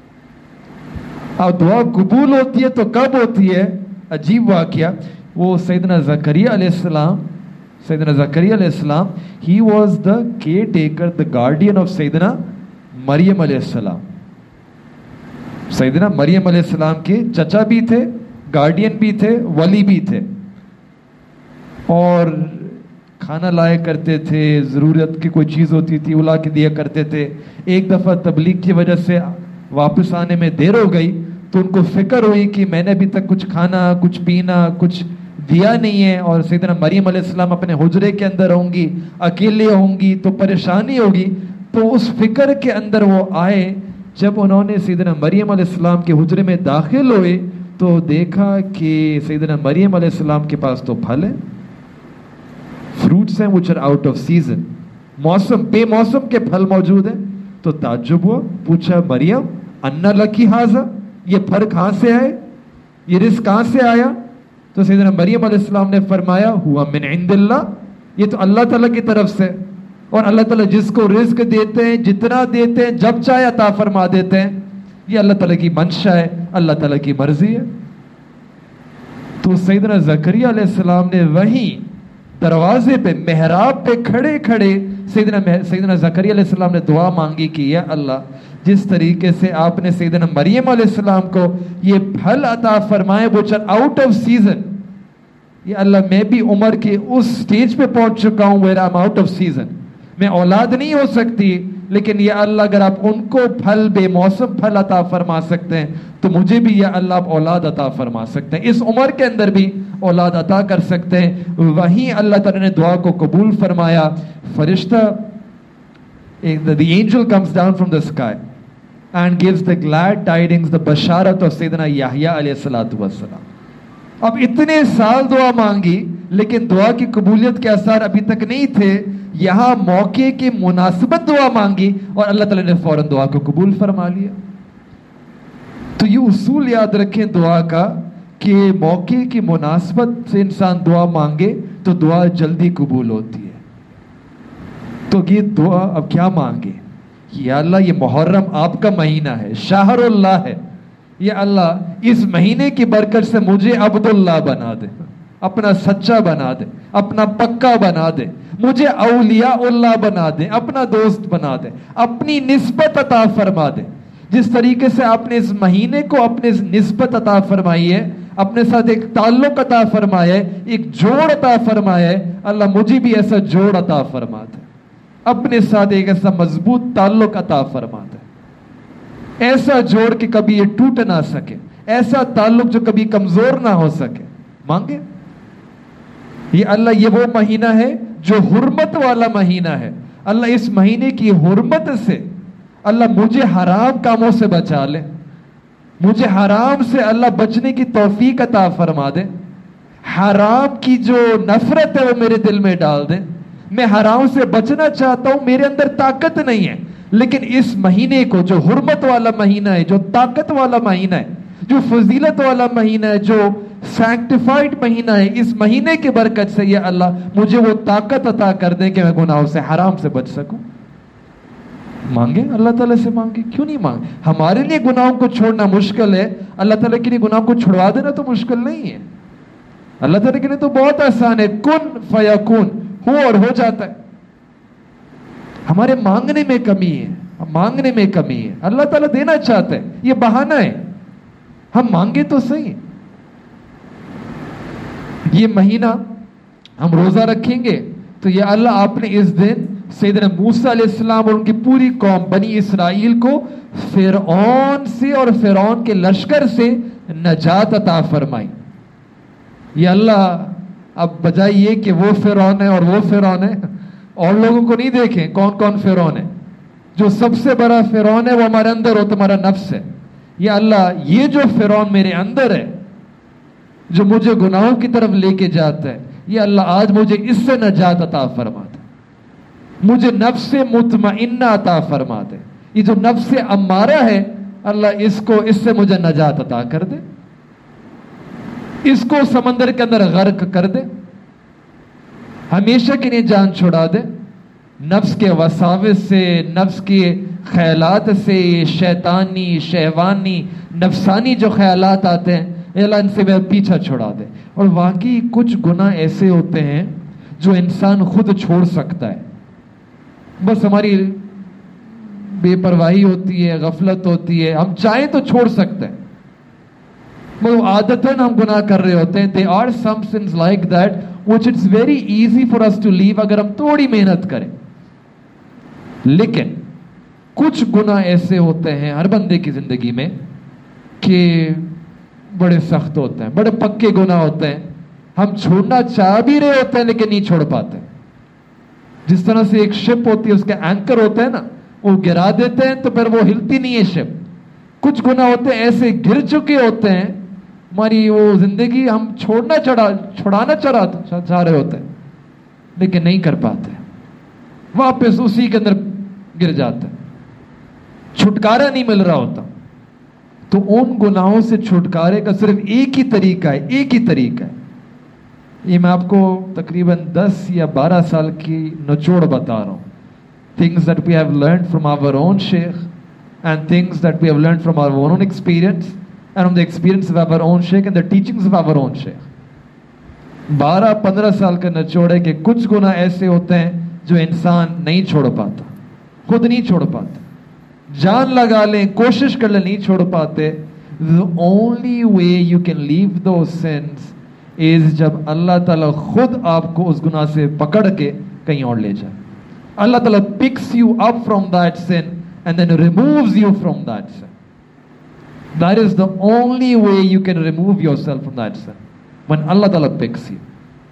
اب دعا قبول ہوتی ہے تو کب ہوتی ہے؟ عجیب واقعہ. وہ سیدنا زکریا علیہ السلام سیدنا زکریا علیہ السلام he was the caretaker, the guardian of سیدنا مریم علیہ السلام. سیدنا مریم علیہ السلام کے چچا بھی تھے، گارڈین بھی تھے، ولی بھی تھے، اور کھانا لایا کرتے تھے، ضرورت کی کوئی چیز ہوتی تھی وہ لا کے دیا کرتے تھے. ایک دفعہ تبلیغ کی وجہ سے واپس آنے میں دیر ہو گئی تو ان کو فکر ہوئی کہ میں نے ابھی تک کچھ کھانا، کچھ پینا، کچھ دیا نہیں ہے، اور سیدنا مریم علیہ السلام اپنے حجرے کے اندر ہوں گی، اکیلے ہوں گی تو پریشانی ہوگی. تو اس فکر کے اندر وہ آئے. جب انہوں نے سیدنا مریم علیہ السلام کے حجرے میں داخل ہوئے تو دیکھا کہ سیدنا مریم علیہ السلام کے پاس تو پھل ہے، فروٹس ہیں which are out of season، موسم بے موسم کے پھل موجود ہیں. تو تعجب ہوا، پوچھا مریم انا لکی ھذا، یہ پھل کہاں سے آئے، یہ رزق کہاں سے آیا؟ تو سیدنا مریم علیہ السلام نے فرمایا ہوا من عند اللہ، یہ تو اللہ تعالیٰ کی طرف سے، اور اللہ تعالیٰ جس کو رزق دیتے ہیں، جتنا دیتے ہیں، جب چاہے عطا فرما دیتے ہیں. یہ اللہ تعالیٰ کی منشا ہے، اللہ تعالیٰ کی مرضی ہے. تو سیدنا زکریا علیہ السلام نے وہیں دروازے پہ محراب پہ کھڑے کھڑے سیدنا سیدنا زکریا علیہ السلام نے دعا مانگی کہ یا اللہ جس طریقے سے آپ نے سیدنا مریم علیہ السلام کو یہ پھل عطا فرمائے which are out of season، یا اللہ میں بھی عمر کے اس سٹیج پہ پہنچ چکا ہوں where I'm out of season، میں اولاد نہیں ہو سکتی، لیکن یا اللہ اگر آپ ان کو پھل بے موسم پھل عطا فرما سکتے ہیں تو مجھے بھی یا اللہ آپ اولاد عطا فرما سکتے ہیں، اس عمر کے اندر بھی اولاد عطا کر سکتے ہیں. وہیں اللہ تعالیٰ نے دعا کو قبول فرمایا. فرشتہ the angel comes down from the sky and gives the glad tidings, the basharat of سیدنا یحییٰ علیہ الصلوۃ والسلام. اب اتنے سال دعا مانگی لیکن دعا کی قبولیت کے آثار ابھی تک نہیں تھے. یہاں موقع کی مناسبت دعا مانگی اور اللہ تعالیٰ نے فوراً دعا کو قبول فرما لیا. تو یہ اصول یاد رکھیں دعا کا کہ موقع کی مناسبت سے انسان دعا مانگے تو دعا جلدی قبول ہوتی ہے. تو یہ دعا اب کیا مانگے؟ یا اللہ یہ محرم آپ کا مہینہ ہے، شہر اللہ ہے، یا اللہ اس مہینے کی برکت سے مجھے عبداللہ بنا دے، اپنا سچا بنا دے، اپنا پکا بنا دے، مجھے اولیاء اللہ بنا دے، اپنا دوست بنا دے، اپنی نسبت عطا فرما دے. جس طریقے سے آپ نے اس مہینے کو اپنے نسبت عطا فرمائی ہے، اپنے ساتھ ایک تعلق عطا فرمایا ہے، ایک جوڑ عطا فرمایا ہے، اللہ مجھے بھی ایسا جوڑ عطا فرما دے، اپنے ساتھ ایک ایسا مضبوط تعلق عطا فرما دے، ایسا جوڑ کہ کبھی یہ ٹوٹ نہ سکے، ایسا تعلق جو کبھی کمزور نہ ہو سکے. مانگے یہ اللہ یہ وہ مہینہ ہے جو حرمت والا مہینہ ہے. اللہ اس مہینے کی حرمت سے اللہ مجھے حرام کاموں سے بچا لے، مجھے حرام سے اللہ بچنے کی توفیق عطا فرما دے، حرام کی جو نفرت ہے وہ میرے دل میں ڈال دے. میں حرام سے بچنا چاہتا ہوں، میرے اندر طاقت نہیں ہے، لیکن اس مہینے کو جو حرمت والا مہینہ ہے، جو طاقت والا مہینہ ہے، جو فضیلت والا مہینہ ہے، جو سینکٹیفائڈ مہینہ ہے، اس مہینے کی برکت سے یہ اللہ مجھے وہ طاقت عطا کر دے کہ میں گناہوں سے حرام سے بچ سکوں. مانگے اللہ تعالیٰ سے مانگے, کیوں نہیں مانگے؟ ہمارے لیے گناہوں کو چھوڑنا مشکل ہے, اللہ تعالیٰ کے لیے گناہوں کو چھڑوا دینا تو مشکل نہیں ہے. اللہ تعالیٰ کے لیے تو بہت آسان ہے, کن فیکون, ہو اور ہو جاتا ہے. ہمارے مانگنے میں کمی ہے, مانگنے میں کمی ہے. اللہ تعالیٰ دینا چاہتا ہے, یہ بہانہ ہے, ہم مانگے تو صحیح. یہ مہینہ ہم روزہ رکھیں گے تو یہ اللہ آپ نے اس دن سیدنا موسیٰ علیہ السلام اور ان کی پوری قوم بنی اسرائیل کو فرعون سے اور فرعون کے لشکر سے نجات عطا فرمائی. یہ اللہ اب بجائے یہ کہ وہ فرعون ہے اور وہ فرعون ہے, اور لوگوں کو نہیں دیکھیں کون کون فرعون ہے. جو سب سے بڑا فرعون ہے وہ ہمارے اندر ہو, تمہارا نفس ہے. یا اللہ یہ جو فرعون میرے اندر ہے جو مجھے گناہوں کی طرف لے کے جاتا ہے, یہ اللہ آج مجھے اس سے نجات عطا فرما دے, مجھے نفس مطمئنہ عطا فرما دے. یہ جو نفس امارہ ہے اللہ اس کو اس سے مجھے نجات عطا کر دے, اس کو سمندر کے اندر غرق کر دے, ہمیشہ کے لیے جان چھڑا دے. نفس کے وساوس سے, نفس کے خیالات سے, شیطانی شہوانی نفسانی جو خیالات آتے ہیں اللہ ان سے پیچھا چھڑا دے. اور واقعی کچھ گناہ ایسے ہوتے ہیں جو انسان خود چھوڑ سکتا ہے, بس ہماری بے پرواہی ہوتی ہے, غفلت ہوتی ہے, ہم چاہیں تو چھوڑ سکتے ہیں, وہ عادتاً ہم گناہ کر رہے ہوتے ہیں. There are some sins like that which it's very easy for us to leave اگر ہم تھوڑی محنت کریں. لیکن کچھ گناہ ایسے ہوتے ہیں ہر بندے کی زندگی میں کہ بڑے سخت ہوتے ہیں, بڑے پکے گناہ ہوتے ہیں, ہم چھوڑنا چاہ بھی رہے ہوتے ہیں لیکن نہیں چھوڑ پاتے. جس طرح سے ایک شپ ہوتی ہے, اس کے اینکر ہوتے ہیں نا, وہ گرا دیتے ہیں تو پھر وہ ہلتی نہیں ہے شپ. کچھ گناہ ہوتے ہیں ایسے گر چکے ہوتے ہیں, ہماری وہ زندگی ہم چھوڑنا چڑھا چھڑانا چڑھا چاہ رہے ہوتے ہیں لیکن نہیں کر پاتے, واپس اسی کے اندر گر جاتے ہیں, چھٹکارا نہیں مل رہا ہوتا. تو ان گناہوں سے چھٹکارے کا صرف ایک ہی طریقہ ہے, ایک ہی طریقہ ہے. یہ میں آپ کو تقریباً دس یا بارہ سال کی نچوڑ بتا رہا ہوں. Things that we have learned from our own sheikh and things that we have learned from our own experience and from the experience of our own sheikh and the teachings of our own sheikh. بارہ پندرہ سال کا نچوڑ ہے کہ کچھ گناہ ایسے ہوتے ہیں جو انسان نہیں چھوڑ پاتا, خود نہیں چھوڑ پاتا, جان لگا لیں کوشش کر لیں نہیں چھوڑ پاتے. The only way you can leave those sins is جب اللہ تعالیٰ خود آپ کو اس گناہ سے پکڑ کے کہیں اور لے جائے. اللہ تعالیٰ picks you up from that sin and then removes you from that sin. That is the only way you can remove yourself from that sin, when Allah Ta'ala picks you.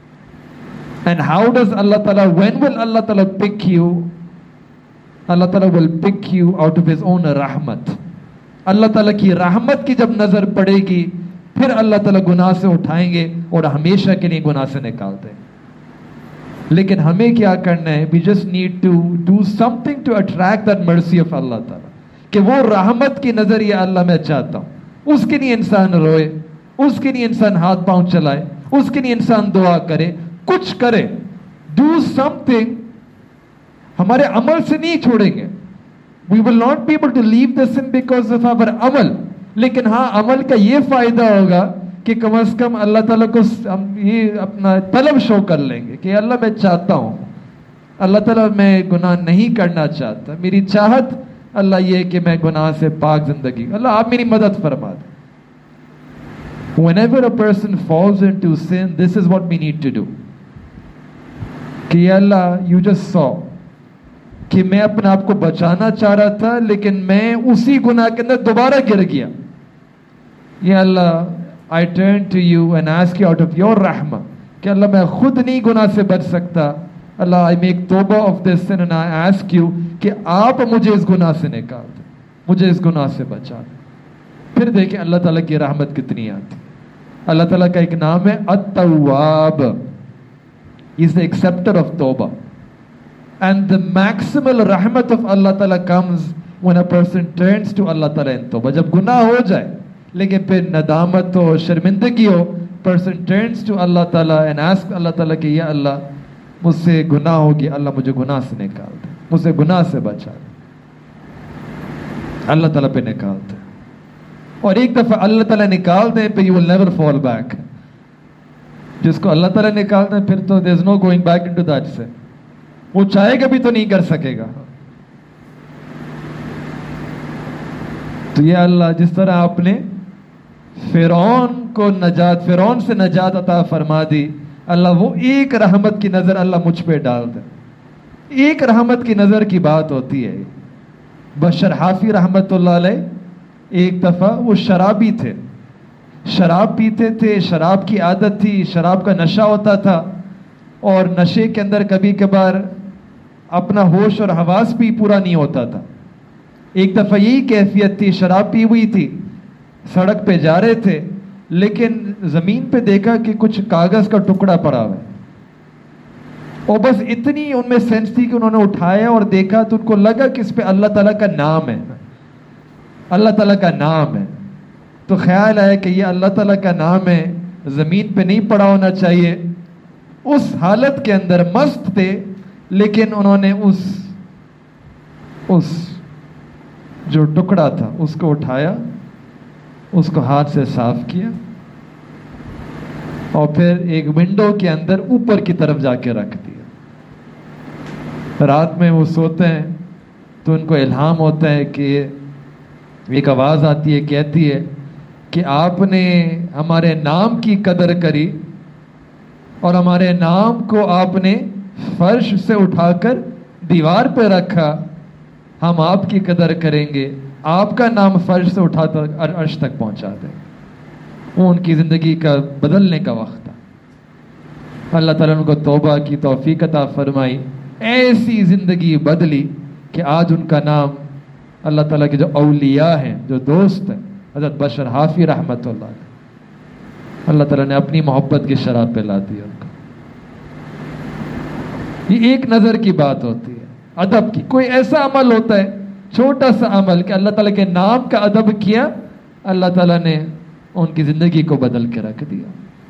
And how does Allah Ta'ala, when will Allah Ta'ala pick you? Allah Ta'ala will pick you out of His own rahmat. اللہ تعالیٰ کی رحمت کی جب نظر پڑے گی پھر اللہ تعالیٰ گناہ سے اٹھائیں گے اور ہمیشہ کے لیے گناہ سے نکال دیں. لیکن ہمیں کیا کرنا ہے؟ we just need to do something to attract that mercy of اللہ تعالیٰ, کہ وہ رحمت کی نظر یہ اللہ میں چاہتا ہوں. اس کے لیے انسان روئے, اس کے لیے انسان ہاتھ پاؤں چلائے, اس کے لیے انسان دعا کرے, کچھ کرے, do something. ہمارے عمل سے نہیں چھوڑیں گے. We will not be able to leave the sin because of our عمل, لیکن ہاں عمل کا یہ فائدہ ہوگا کہ کم از کم اللہ تعالیٰ کو ہم یہ اپنا طلب شو کر لیں گے کہ اللہ میں چاہتا ہوں, اللہ تعالیٰ میں گناہ نہیں کرنا چاہتا, میری چاہت اللہ یہ کہ میں گناہ سے پاک زندگی, اللہ آپ میری مدد فرما دیں. Whenever a person falls into sin, this is what we need to do. کہ اللہ you just saw کہ میں اپنے آپ کو بچانا چاہ رہا تھا لیکن میں اسی گناہ کے اندر دوبارہ گر گیا. یا اللہ I turn to you and ask you out of your رحمہ کہ اللہ میں خود نہیں گناہ سے بچ سکتا, اللہ I make توبہ of this sin and I ask you کہ آپ مجھے اس گناہ سے نکال دیں, مجھے اس گناہ سے بچا دیں. پھر دیکھیں اللہ تعالیٰ کی رحمت کتنی آتی. اللہ تعالیٰ کا ایک نام ہے التواب, He is the acceptor of توبہ. And the maximal rahmat of Allah Ta'ala comes when a person turns to Allah Ta'ala in tawbah. جب گناہ ہو جائے لیکن پھر ندامت ہو, شرمندگی ہو, person turns to Allah Ta'ala and asks Allah Ta'ala کہ یا اللہ مجھ سے گناہ ہوگی, اللہ مجھے گناہ سے نکال دے, مجھ سے گناہ سے بچا دے. اللہ تعالیٰ پہ نکالتے ہیں. اور ایک دفعہ اللہ تعالیٰ نکال دیں پہ you will never fall back. جس کو اللہ تعالیٰ نکال دیں پھر تو there is no going back into that سے. وہ چاہے گا بھی تو نہیں کر سکے گا. تو یہ اللہ جس طرح آپ نے فرعون کو نجات فرعون سے نجات عطا فرما دی, اللہ وہ ایک رحمت کی نظر اللہ مجھ پہ ڈال دے. ایک رحمت کی نظر کی بات ہوتی ہے. بشر حافی رحمت اللہ علیہ ایک دفعہ وہ شرابی تھے, شراب پیتے تھے, شراب کی عادت تھی, شراب کا نشہ ہوتا تھا, اور نشے کے اندر کبھی کبھار اپنا ہوش اور حواس بھی پورا نہیں ہوتا تھا. ایک دفعہ یہی کیفیت تھی, شراب پی ہوئی تھی, سڑک پہ جا رہے تھے, لیکن زمین پہ دیکھا کہ کچھ کاغذ کا ٹکڑا پڑا ہوا ہے, اور بس اتنی ان میں سینس تھی کہ انہوں نے اٹھایا اور دیکھا تو ان کو لگا کہ اس پہ اللہ تعالیٰ کا نام ہے, اللہ تعالیٰ کا نام ہے. تو خیال آیا کہ یہ اللہ تعالیٰ کا نام ہے, زمین پہ نہیں پڑا ہونا چاہیے. اس حالت کے اندر مست تھے, لیکن انہوں نے اس اس جو ٹکڑا تھا اس کو اٹھایا, اس کو ہاتھ سے صاف کیا, اور پھر ایک ونڈو کے اندر اوپر کی طرف جا کے رکھ دیا. رات میں وہ سوتے ہیں تو ان کو الہام ہوتا ہے کہ ایک آواز آتی ہے, کہتی ہے کہ آپ نے ہمارے نام کی قدر کری اور ہمارے نام کو آپ نے فرش سے اٹھا کر دیوار پہ رکھا, ہم آپ کی قدر کریں گے, آپ کا نام فرش سے اٹھا کر عرش تک پہنچا دیں. وہ ان کی زندگی کا بدلنے کا وقت تھا. اللہ تعالیٰ نے ان کو توبہ کی توفیق عطا فرمائی, ایسی زندگی بدلی کہ آج ان کا نام اللہ تعالیٰ کے جو اولیاء ہیں, جو دوست ہیں, حضرت بشر حافی رحمت اللہ علیہ, اللہ تعالیٰ نے اپنی محبت کی شراب پہ لا دیا ان کو. یہ ایک نظر کی بات ہوتی ہے, ادب کی. کوئی ایسا عمل ہوتا ہے, چھوٹا سا عمل, کہ اللہ تعالیٰ کے نام کا ادب کیا, اللہ تعالیٰ نے ان کی زندگی کو بدل کے رکھ دیا.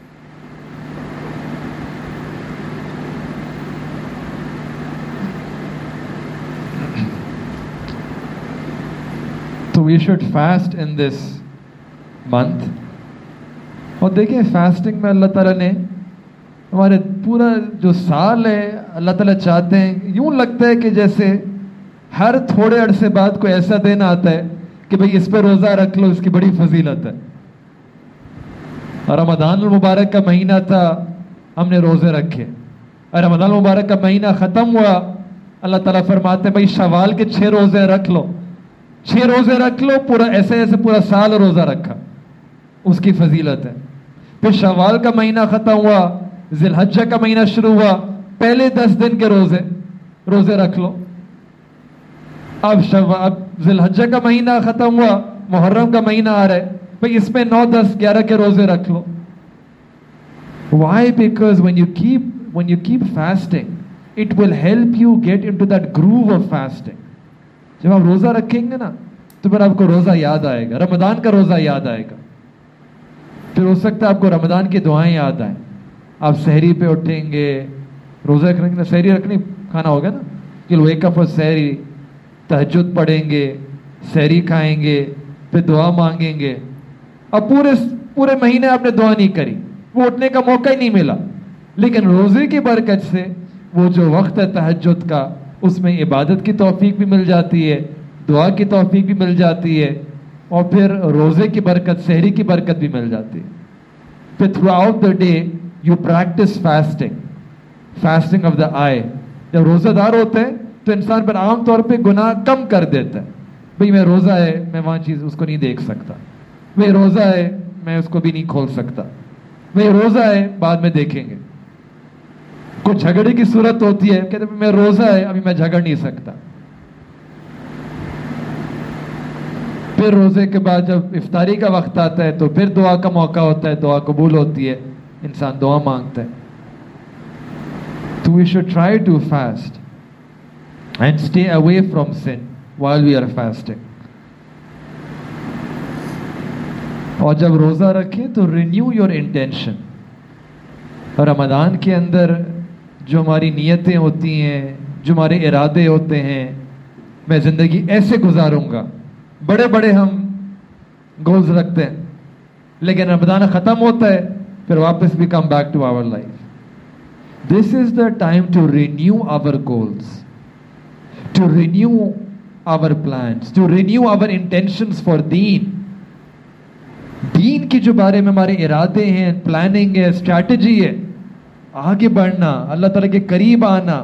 تو we should fast in this month. اور دیکھیں فاسٹنگ میں اللہ تعالیٰ نے ہمارے پورا جو سال ہے, اللہ تعالیٰ چاہتے ہیں, یوں لگتا ہے کہ جیسے ہر تھوڑے عرصے بعد کوئی ایسا دن آتا ہے کہ بھئی اس پہ روزہ رکھ لو, اس کی بڑی فضیلت ہے. رمضان المبارک کا مہینہ تھا, ہم نے روزے رکھے. اور رمضان المبارک کا مہینہ ختم ہوا, اللہ تعالیٰ فرماتے ہیں بھئی شوال کے چھ روزے رکھ لو, چھ روزے رکھ لو, پورا ایسے ایسے پورا سال روزہ رکھا, اس کی فضیلت ہے. پھر شوال کا مہینہ ختم ہوا, ذی الحجہ کا مہینہ شروع ہوا, پہلے دس دن کے روزے روزے رکھ لو. اب شو اب ذی الحجہ کا مہینہ ختم ہوا, محرم کا مہینہ آ رہا ہے, بھئی اس میں نو دس گیارہ کے روزے رکھ لو. Why? Because when you keep when you keep fasting, it will help you get into that groove of fasting. جب آپ روزہ رکھیں گے نا تو پھر آپ کو روزہ یاد آئے گا, رمضان کا روزہ یاد آئے گا. پھر ہو سکتا ہے آپ کو رمضان کی دعائیں یاد آئیں. آپ سحری پہ اٹھیں گے, روزہ رکھیں گے, سحری رکھنی کھانا ہوگا نا, کہ wake up for سحری, تہجد پڑھیں گے, سحری کھائیں گے, پھر دعا مانگیں گے. اب پورے پورے مہینے آپ نے دعا نہیں کری, وہ اٹھنے کا موقع ہی نہیں ملا, لیکن روزے کی برکت سے وہ جو وقت ہے تہجد کا, اس میں عبادت کی توفیق بھی مل جاتی ہے, دعا کی توفیق بھی مل جاتی ہے, اور پھر روزے کی برکت, سحری کی برکت بھی مل جاتی ہے. پھر throughout the day you practise fasting, fasting of the eye. جب روزہ دار ہوتے ہیں تو انسان پر عام طور پہ گناہ کم کر دیتا ہے. بھئی میں روزہ ہے, میں وہاں چیز اس کو نہیں دیکھ سکتا, بھئی روزہ ہے, میں اس کو بھی نہیں کھول سکتا, بھئی روزہ ہے, بعد میں دیکھیں گے. کوئی جھگڑے کی صورت ہوتی ہے, کہتے ہیں میں روزہ ہے, ابھی میں جھگڑ نہیں سکتا. پھر روزے کے بعد جب افطاری کا وقت آتا ہے تو پھر دعا کا موقع ہوتا ہے, دعا قبول ہوتی ہے, انسان دعا مانگتا ہے. تو we should try to fast and stay away from sin while we are fasting. اور جب روزہ رکھیں تو renew your intention. رمضان کے اندر جو ہماری نیتیں ہوتی ہیں, جو ہمارے ارادے ہوتے ہیں, میں زندگی ایسے گزاروں گا, بڑے بڑے ہم گولز رکھتے ہیں, لیکن رمضان ختم ہوتا ہے پھر واپس بھی come back to our life. This is the time to renew our goals, to renew our plans, to renew our intentions for deen. دین کے جو بارے میں ہمارے ارادے ہیں, پلاننگ ہے, اسٹریٹجی ہے, آگے بڑھنا, اللہ تعالیٰ کے قریب آنا.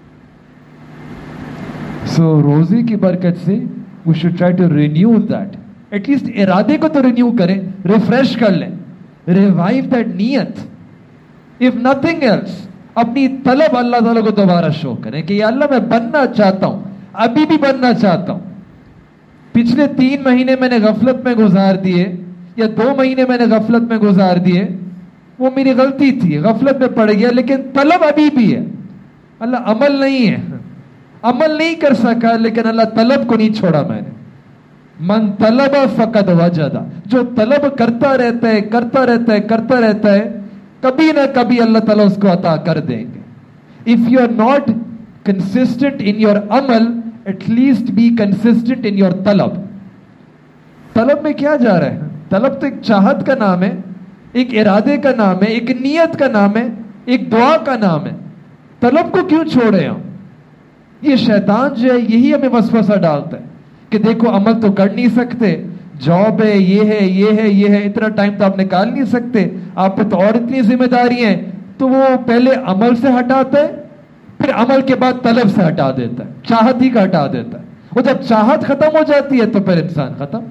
سو روزے کی برکت سے we should try to renew that. At least ارادے کو تو رینیو کریں, ریفریش کر لیں, ریوائیو دیٹ نیت. اف نتھنگ ایلس, اپنی طلب اللہ تعالیٰ کو دوبارہ شو کریں کہ یا اللہ میں بننا چاہتا ہوں, ابھی بھی بننا چاہتا ہوں. پچھلے تین مہینے میں نے غفلت میں گزار دیے یا دو مہینے میں نے غفلت میں گزار دیے, وہ میری غلطی تھی, غفلت میں پڑ گیا, لیکن طلب ابھی بھی ہے. اللہ عمل نہیں ہے, عمل نہیں کر سکا, لیکن اللہ طلب کو نہیں چھوڑا میں نے. من طلب فقد وجد, جو طلب کرتا رہتا ہے کرتا رہتا ہے کرتا رہتا ہے, کبھی نہ کبھی اللہ تعالیٰ اس کو عطا کر دیں گے. If you are not consistent in your عمل, at least be consistent in your طلب. طلب میں کیا جا رہا ہے؟ طلب تو ایک چاہت کا نام ہے, ایک ارادے کا نام ہے, ایک نیت کا نام ہے, ایک دعا کا نام ہے. طلب کو کیوں چھوڑے ہم؟ یہ شیطان جو ہے یہی ہمیں وسوسہ ڈالتا ہے کہ دیکھو عمل تو کر نہیں سکتے, جاب ہے, یہ ہے یہ ہے یہ ہے, اتنا ٹائم تو آپ نکال نہیں سکتے, آپ پہ تو اور اتنی ذمہ داری ہیں. تو وہ پہلے عمل سے ہٹاتا ہے, پھر عمل کے بعد طلب سے ہٹا دیتا ہے, چاہت ہی کا ہٹا دیتا ہے. وہ جب چاہت ختم ہو جاتی ہے تو پھر انسان ختم.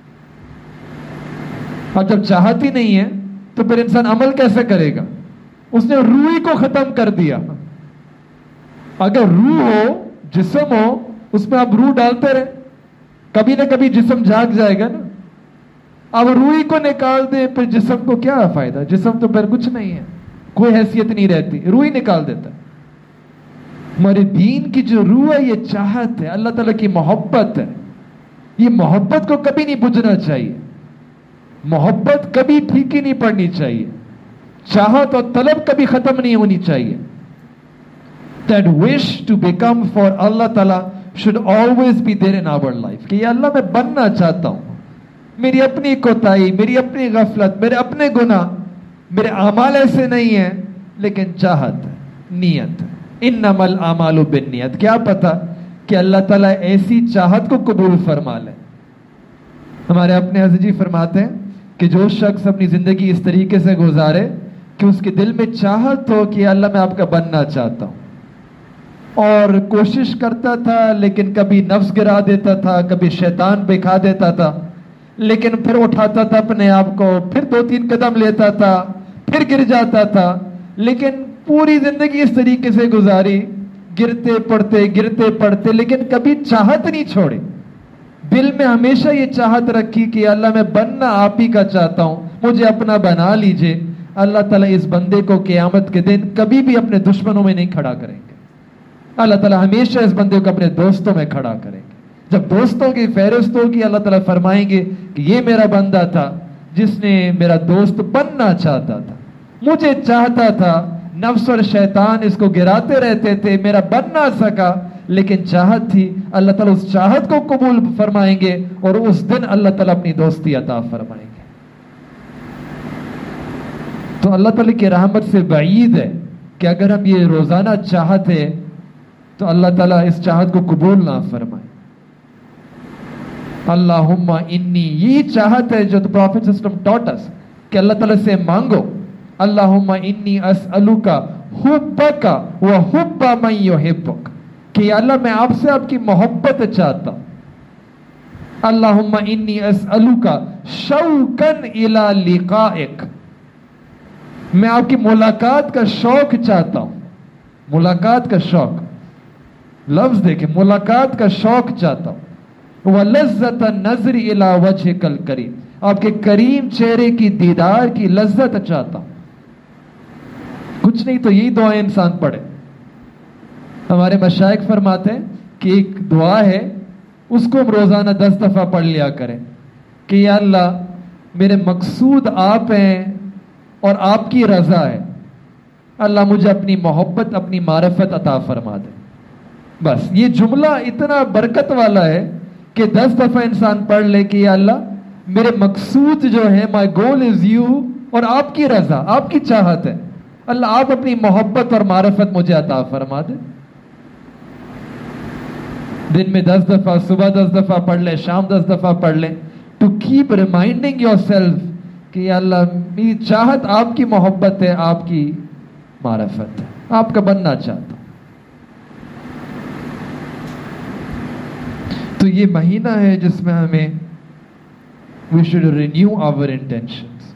اور جب چاہت ہی نہیں ہے تو پھر انسان عمل کیسے کرے گا؟ اس نے روح ہی کو ختم کر دیا. اگر روح ہو, جسم ہو, اس میں آپ روح ڈالتے رہے, کبھی نہ کبھی جسم جاگ جائے گا نا. اب روح کو نکال دیں پھر جسم کو کیا فائدہ؟ جسم تو پھر کچھ نہیں ہے, کوئی حیثیت نہیں رہتی, روح ہی نکال دیتا. ہمارے دین کی جو روح ہے یہ چاہت ہے, اللہ تعالیٰ کی محبت ہے. یہ محبت کو کبھی نہیں بجھنا چاہیے, محبت کبھی پھیکی نہیں پڑنی چاہیے, چاہت اور طلب کبھی ختم نہیں ہونی چاہیے. That wish to become for Allah Ta'ala should always be there in our life. کہ یا اللہ میں بننا چاہتا ہوں, میری اپنی کوتاہی, میری اپنی غفلت, میرے اپنے گناہ, میرے اعمال ایسے نہیں ہیں, لیکن چاہت, نیت, انما الاعمال بالنیت. کیا پتا کہ اللہ تعالیٰ ایسی چاہت کو قبول فرما لے. ہمارے اپنے حضرت جی فرماتے ہیں کہ جو شخص اپنی زندگی اس طریقے سے گزارے کہ اس کے دل میں چاہت ہو کہ اللہ میں آپ کا بننا چاہتا ہوں, اور کوشش کرتا تھا لیکن کبھی نفس گرا دیتا تھا, کبھی شیطان بکھا دیتا تھا, لیکن پھر اٹھاتا تھا اپنے آپ کو, پھر دو تین قدم لیتا تھا, پھر گر جاتا تھا, لیکن پوری زندگی اس طریقے سے گزاری, گرتے پڑتے گرتے پڑتے, لیکن کبھی چاہت نہیں چھوڑی. دل میں ہمیشہ یہ چاہت رکھی کہ اللہ میں بننا آپ ہی کا چاہتا ہوں, مجھے اپنا بنا لیجئے. اللہ تعالیٰ اس بندے کو قیامت کے دن کبھی بھی اپنے دشمنوں میں نہیں کھڑا کریں گے. اللہ تعالیٰ ہمیشہ اس بندے کو اپنے دوستوں میں کھڑا کریں گے. جب دوستوں کی فہرست ہوگی, اللہ تعالیٰ فرمائیں گے کہ یہ میرا بندہ تھا جس نے میرا دوست بننا چاہتا تھا, مجھے چاہتا تھا, نفس اور شیطان اس کو گراتے رہتے تھے, میرا بن نہ سکا, لیکن چاہت تھی. اللہ تعالیٰ اس چاہت کو قبول فرمائیں گے اور اس دن اللہ تعالیٰ اپنی دوستی عطا فرمائیں گے. تو اللہ تعالیٰ کی رحمت سے بعید ہے کہ اگر ہم یہ روزانہ چاہت ہے تو اللہ تعالیٰ اس چاہت کو قبول نہ فرمائے. اللہم انی, یہ چاہت ہے جو پروفیٹ صلی اللہ علیہ وسلم ٹاٹ اس کہ اللہ تعالیٰ سے مانگو. اللہم انی اسألک حبک و حب من یحبک, کہ اللہ میں آپ سے آپ کی محبت چاہتا ہوں. اللہم انی اسألک شوقا الی لقائک, میں آپ کی ملاقات کا شوق چاہتا ہوں. ملاقات کا شوق, لفظ دیکھیں, ملاقات کا شوق چاہتا ہوں. وَلَذَّةَ النَّظْرِ إِلَىٰ وَجْهِكَ الْكَرِيمِ, آپ کے کریم چہرے کی دیدار کی لذت چاہتا ہوں. کچھ نہیں تو یہی دعائیں انسان پڑھے. ہمارے مشائخ فرماتے ہیں کہ ایک دعا ہے, اس کو ہم روزانہ دس دفعہ پڑھ لیا کریں کہ یا اللہ میرے مقصود آپ ہیں اور آپ کی رضا ہے, اللہ مجھے اپنی محبت اپنی معرفت عطا فرما دے. بس یہ جملہ اتنا برکت والا ہے کہ دس دفعہ انسان پڑھ لے کہ یا اللہ میرے مقصود جو ہے my goal is you اور آپ کی رضا آپ کی چاہت ہے. اللہ آپ اپنی محبت اور معرفت مجھے عطا فرما دے. دن میں دس دفعہ صبح دس دفعہ پڑھ لے شام دس دفعہ پڑھ لیں to keep reminding yourself کہ یا اللہ میری چاہت آپ کی محبت ہے آپ کی معرفت ہے آپ کا بننا چاہتا ہوں. تو یہ مہینہ ہے جس میں ہمیں we should renew our intentions.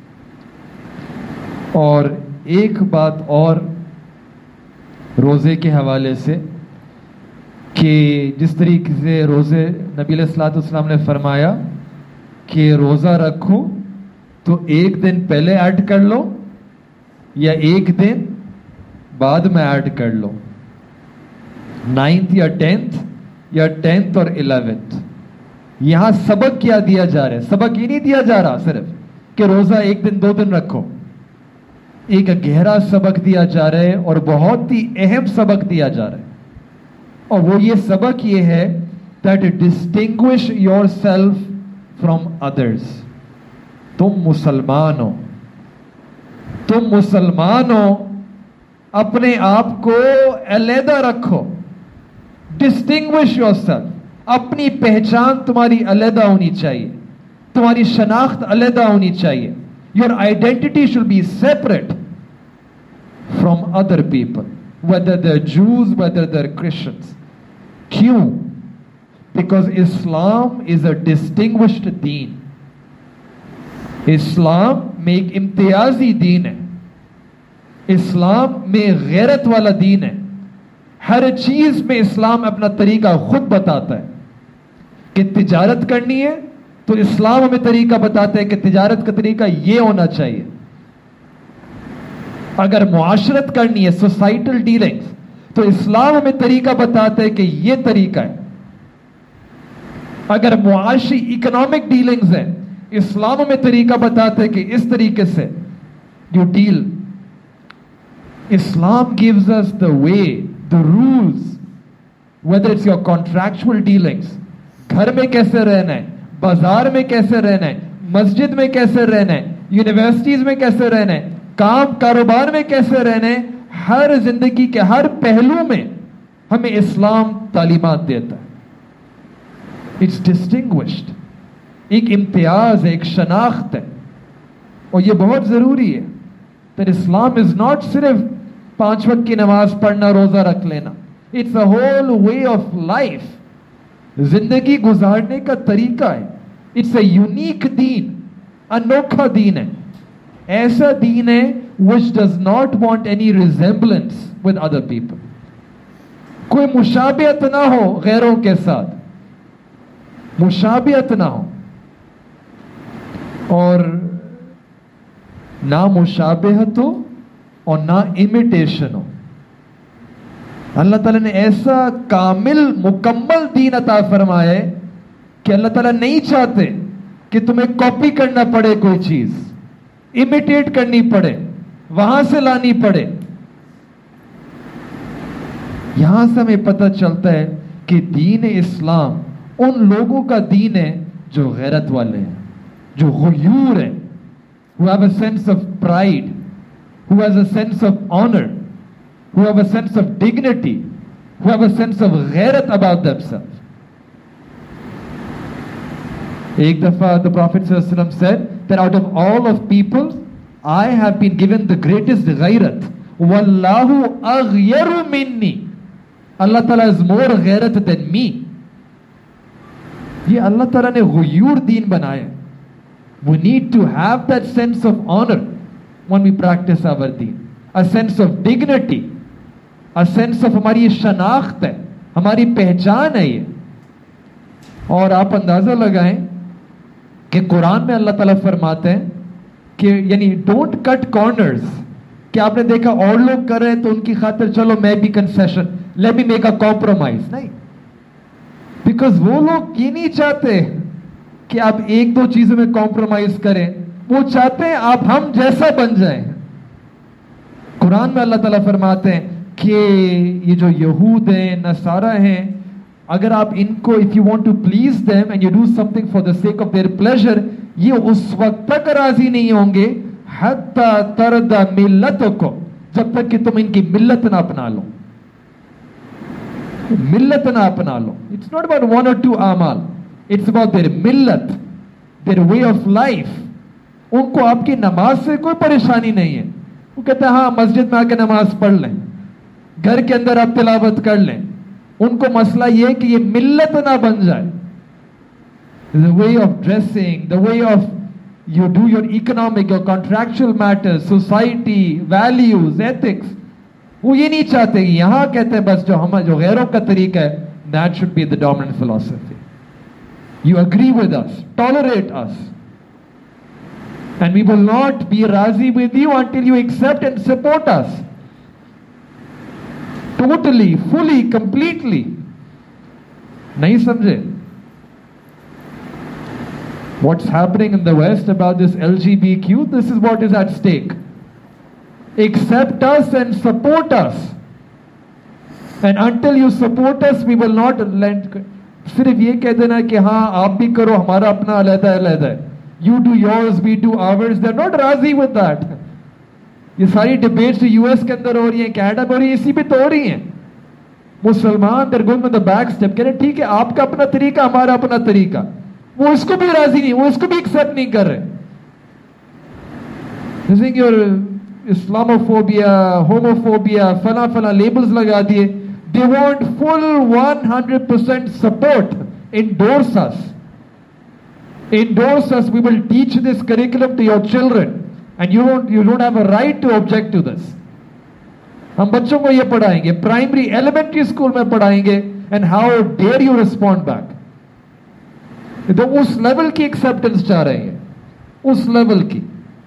اور ایک بات اور روزے کے حوالے سے کہ جس طریقے سے روزے نبی علیہ الصلوۃ والسلام نے فرمایا کہ روزہ رکھو تو ایک دن پہلے ایڈ کر لو یا ایک دن بعد میں ایڈ کر لو, نائنتھ یا ٹینتھ یا ٹینتھ اور الیونتھ. یہاں سبق کیا دیا جا رہا ہے؟ سبق یہ نہیں دیا جا رہا صرف کہ روزہ ایک دن دو دن رکھو. ایک گہرا سبق دیا جا رہا ہے اور بہت ہی اہم سبق دیا جا رہا ہے, اور وہ یہ سبق یہ ہے that distinguish yourself from others. تم مسلمان ہو, تم مسلمان ہو, اپنے آپ کو علیحدہ رکھو. ڈسٹنگوش یور سیلف, اپنی پہچان تمہاری علیحدہ ہونی چاہیے, تمہاری شناخت علیحدہ ہونی چاہیے. Your identity should be separate from other people, whether they're Jews, whether they're Christians. کیوں؟ Because Islam is a distinguished deen. Islam میں ایک امتیازی دین ہے, اسلام میں غیرت والا دین ہے. ہر چیز میں اسلام اپنا طریقہ خود بتاتا ہے کہ تجارت کرنی ہے تو اسلام ہمیں طریقہ بتاتا ہے کہ تجارت کا طریقہ یہ ہونا چاہیے. اگر معاشرت کرنی ہے سوسائٹل ڈیلنگز تو اسلام ہمیں طریقہ بتاتا ہے کہ یہ طریقہ ہے. اگر معاشی اکنامک ڈیلنگز ہیں اسلام ہمیں طریقہ بتاتا ہے کہ اس طریقے سے you deal. Islam gives us the way, the rules, whether it's your contractual dealings, گھر میں کیسے رہنا ہے, بازار میں کیسے رہنا ہے, مسجد میں کیسے رہنا ہے, یونیورسٹیز میں کیسے رہنا ہے, کام کاروبار میں کیسے رہنا ہے, ہر زندگی کے ہر پہلو میں ہمیں اسلام تعلیمات دیتا ہے. It's distinguished, ایک امتیاز ہے, ایک شناخت ہے, اور یہ بہت ضروری ہے. That Islam is not صرف پانچ وقت کی نماز پڑھنا روزہ رکھ لینا. It's a whole way of life. زندگی گزارنے کا طریقہ ہے. It's a unique دین, انوکھا دین ہے, ایسا دین ہے which does not want any resemblance with other people. کوئی مشابہت نہ ہو غیروں کے ساتھ, مشابہت نہ ہو, اور نہ مشابہت ہو اور نہ امیٹیشن ہو. اللہ تعالیٰ نے ایسا کامل مکمل دین عطا فرمایا ہے کہ اللہ تعالیٰ نہیں چاہتے کہ تمہیں کاپی کرنا پڑے, کوئی چیز امیٹیٹ کرنی پڑے, وہاں سے لانی پڑے. یہاں سے ہمیں پتہ چلتا ہے کہ دین اسلام ان لوگوں کا دین ہے جو غیرت والے ہیں, جو غیور ہیں, who have a sense of pride, who has a sense of honor, who have a sense of dignity, who have a sense of غیرت about themselves. ایک دفعہ the Prophet صلی اللہ علیہ وسلم said that out of all of people I have been given the greatest غیرت. وَاللَّهُ أَغْيَرُ مِنِّي. اللہ تعالیٰ is more غیرت than me. یہ اللہ تعالیٰ نے غیور دین بنایا. We need to have that sense of honor when we practice our deen. A sense of dignity. A sense of ہماری شناخت ہے, ہماری پہچان ہے یہ. اور آپ اندازہ لگائیں کہ قرآن میں اللہ تعالیٰ فرماتے ہیں کہ یعنی ڈونٹ کٹ کارنرز, کہ آپ نے دیکھا اور لوگ کر رہے ہیں تو ان کی خاطر چلو میں بھی concession, let me make a compromise. نہیں, بیکاز وہ لوگ یہ نہیں چاہتے کہ آپ ایک دو چیزوں میں کمپرومائز کریں, وہ چاہتے ہیں آپ ہم جیسا بن جائیں. قرآن میں اللہ تعالیٰ فرماتے ہیں کہ یہ جو یہود ہیں, نصارہ ہیں, اگر آپ ان کو if you want to please them and you do something for the sake of their pleasure, یہ اس وقت تک راضی نہیں ہوں گے حتی ترد ملتکم، جب تک کہ تم ان کی ملت نہ اپنا لو. ملت نہ اپنا لو. It's not about one or two اعمال. It's about their ملت, their way of life. ان کو آپ کی نماز سے کوئی پریشانی نہیں ہے. وہ کہتے ہیں ہاں مسجد میں آ کے نماز پڑھ لیں, گھر کے اندر آپ تلاوت کر لیں. ان کو مسئلہ یہ ہے کہ یہ ملت نہ بن جائے. The way of dressing, the way of you do your economic, your contractual matters, society, values, ethics. وہ یہ نہیں چاہتے. یہاں کہتے ہیں بس جو ہم جو غیروں کا طریقہ ہے, that should be the dominant philosophy. You agree with us, tolerate us. And we will not be razi with you until you accept and support us. Totally, fully, completely. نہیں سمجھے؟ What's happening in the West about this L G B T Q? This is what is at stake. Accept us and support us. And until you support us, we will not lend. صرف یہ کہہ دینا کہ ہاں آپ بھی کرو, ہمارا اپنا علیحدہ علیحدہ ہے. You do yours, we do ours. They're not razi with that. یہ ساری ڈبیٹس یو ایس کے اندر ہو رہی ہیں, کینیڈا میں ہو رہی ہیں, اسی بھی تو ہو رہی ہیں. مسلمان they're going on the back step. کہہ رہے ٹھیک ہے آپ کا اپنا طریقہ, ہمارا اپنا طریقہ. وہ اس کو بھی راضی نہیں, وہ اس کو بھی ایکسپٹ نہیں کر رہے. Using your Islamophobia, homophobia, فلاں فلاں لیبلز لگا دیے. They want full one hundred percent support. Endorse us. Endorse us. We will teach this curriculum to your children. And you don't, you don't have a right to object to this. ہم بچوں کو یہ پڑھائیں گے, primary elementary school میں پڑھائیں گے. And how dare you respond back. تو اس لیول کی ایکسپٹنس چاہ رہے ہیں, اس لیول کی.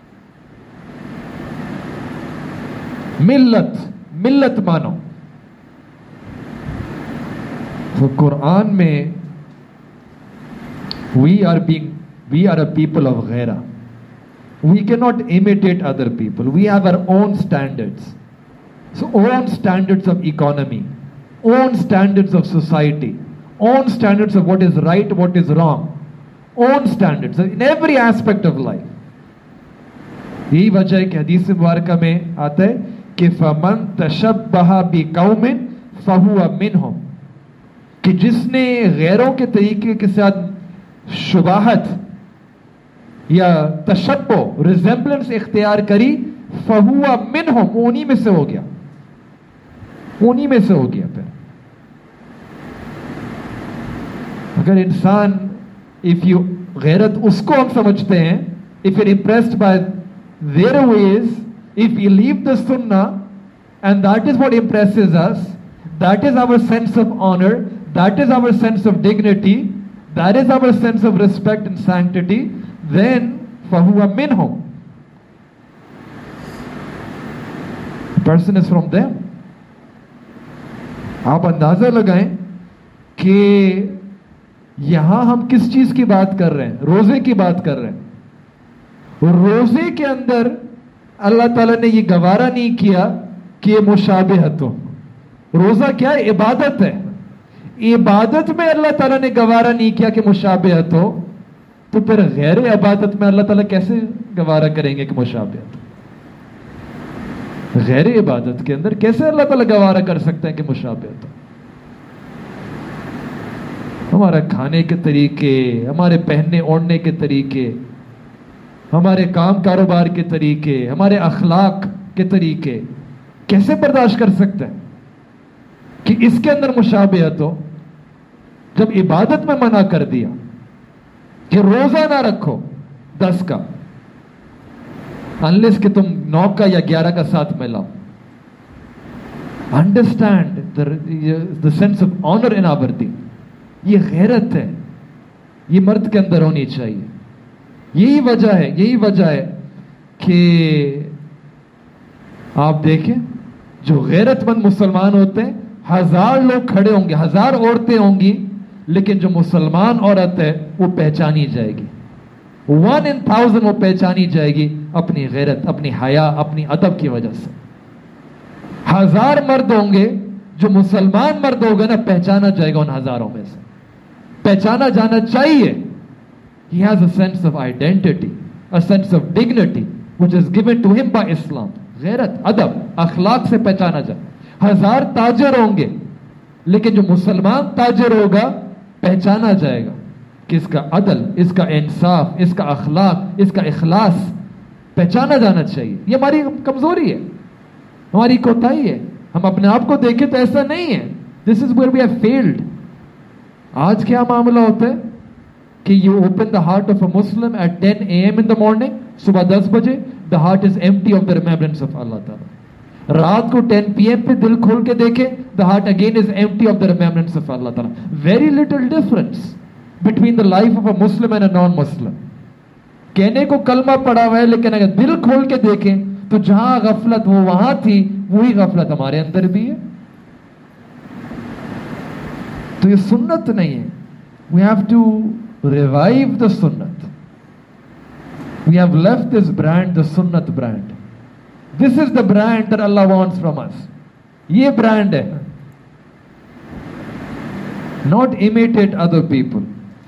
ملت, ملت مانو. تو قرآن میں we are being we are a people of غیرہ. We cannot imitate other people. We have our own standards. So own standards of economy, own standards of society, own standards of what is right, what is wrong, own standards in every aspect of life. یہی وجہ ہے کہ حدیث مبارکہ میں آتا ہے کہ فَمَن تَشَبَّهَ بِقَوْمٍ فَهُوَ مِنْهُمْ, کہ جس نے غیروں کے طریقے کے ساتھ شباہت یا تشبہ, ریزمبلنس اختیار کری, فَهُوَ مِنْهُمْ, وہ انہی میں سے ہو گیا, انہی میں سے ہو گیا. پھر اگر انسان, if you غیرت اس کو ہم سمجھتے ہیں, if you're impressed by their ways, if you leave the sunnah and that is what impresses us, that is our sense of honor, that is our sense of dignity, that is our sense of respect and sanctity, then فَهُوَ مِنْهُمْ. The person is from them. آپ اندازہ لگائیں کہ یہاں ہم کس چیز کی بات کر رہے ہیں, روزے کی بات کر رہے ہیں. روزے کے اندر اللہ تعالیٰ نے یہ گوارا نہیں کیا کہ یہ مشابہت ہو. روزہ کیا ہے؟ عبادت ہے. عبادت میں اللہ تعالیٰ نے گوارا نہیں کیا کہ مشابہت ہو, تو پھر غیر عبادت میں اللہ تعالیٰ کیسے گوارا کریں گے کہ مشابہت ہو؟ غیر عبادت کے اندر کیسے اللہ تعالیٰ گوارا کر سکتے ہیں کہ مشابہت ہو؟ ہمارا کھانے کے طریقے, ہمارے پہننے اوڑھنے کے طریقے, ہمارے کام کاروبار کے طریقے, ہمارے اخلاق کے طریقے کیسے برداشت کر سکتے ہیں کہ اس کے اندر مشابہت ہو, جب عبادت میں منع کر دیا کہ روزہ نہ رکھو دس کا, unless کہ تم نو کا یا گیارہ کا ساتھ میں لاؤ. Understand the, the sense of honor in our deen. یہ غیرت ہے, یہ مرد کے اندر ہونی چاہیے. یہی وجہ ہے, یہی وجہ ہے کہ آپ دیکھیں جو غیرت مند مسلمان ہوتے ہیں, ہزار لوگ کھڑے ہوں گے, ہزار عورتیں ہوں گی, لیکن جو مسلمان عورت ہے وہ پہچانی جائے گی. ون ان تھاؤزینڈ وہ پہچانی جائے گی اپنی غیرت, اپنی حیا, اپنی ادب کی وجہ سے. ہزار مرد ہوں گے, جو مسلمان مرد ہوگا نا پہچانا جائے گا ان ہزاروں میں سے, پہچانا جانا چاہیے. He has a sense of identity, a sense of dignity which is given to him by Islam. غیرت, ادب, اخلاق سے پہچانا جائے. ہزار تاجر ہوں گے لیکن جو مسلمان تاجر ہوگا پہچانا جائے گا کہ اس کا عدل, اس کا انصاف, اس کا اخلاق, اس کا اخلاص پہچانا جانا چاہیے. یہ ہماری کمزوری ہے, ہماری کوتاہی ہے. ہم اپنے آپ کو دیکھیں تو ایسا نہیں ہے. This is where we have failed. آج کیا معاملہ ہوتا ہے کہ you open the heart of a Muslim at ten a m in the morning, صبح دس بجے, the heart is empty of the remembrance of Allah Ta'ala. رات کو ten p m پہ دل کھول کے دیکھیں, the heart again is empty of the remembrance of Allah Ta'ala. Very little difference between the life of a Muslim and a non-Muslim. کہنے کو کلمہ پڑا ہوا ہے لیکن اگر دل کھول کے دیکھیں تو جہاں غفلت وہ وہاں تھی, وہی غفلت ہمارے اندر بھی ہے. تو یہ سنت نہیں ہے. We have to revive the sunnat. We have left this brand, the sunnat brand. This is the brand that Allah wants from us. یہ brand ہے. Not imitate other people.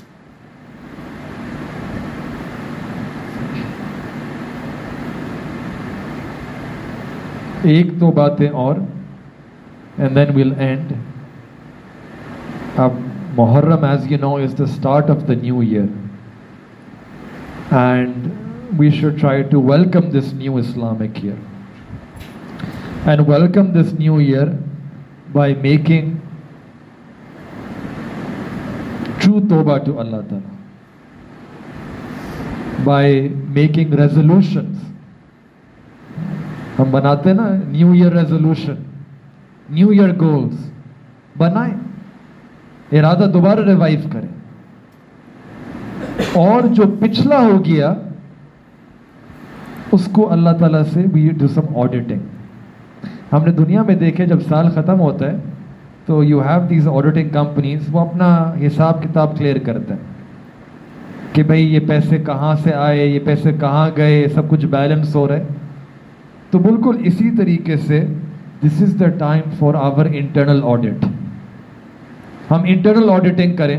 ایک دو باتیں اور and then we'll end. اب Muharram, as you know, is the start of the new year, and we should try to welcome this new Islamic year and welcome this new year by making true tawbah to Allah Ta'ala, by making resolutions. ہم بناتے نا new year resolution, new year goals بنائیں, ارادہ دوبارہ revive کریں. اور جو پچھلا ہو گیا اس کو اللہ تعالیٰ سے we do some auditing. ہم نے دنیا میں دیکھے جب سال ختم ہوتا ہے تو you have these auditing companies, وہ اپنا حساب کتاب کلیئر کرتے ہیں کہ بھئی یہ پیسے کہاں سے آئے, یہ پیسے کہاں گئے, سب کچھ بیلنس ہو رہا ہے. تو بالکل اسی طریقے سے this is the time for our internal audit. ہم انٹرنل آڈیٹنگ کریں.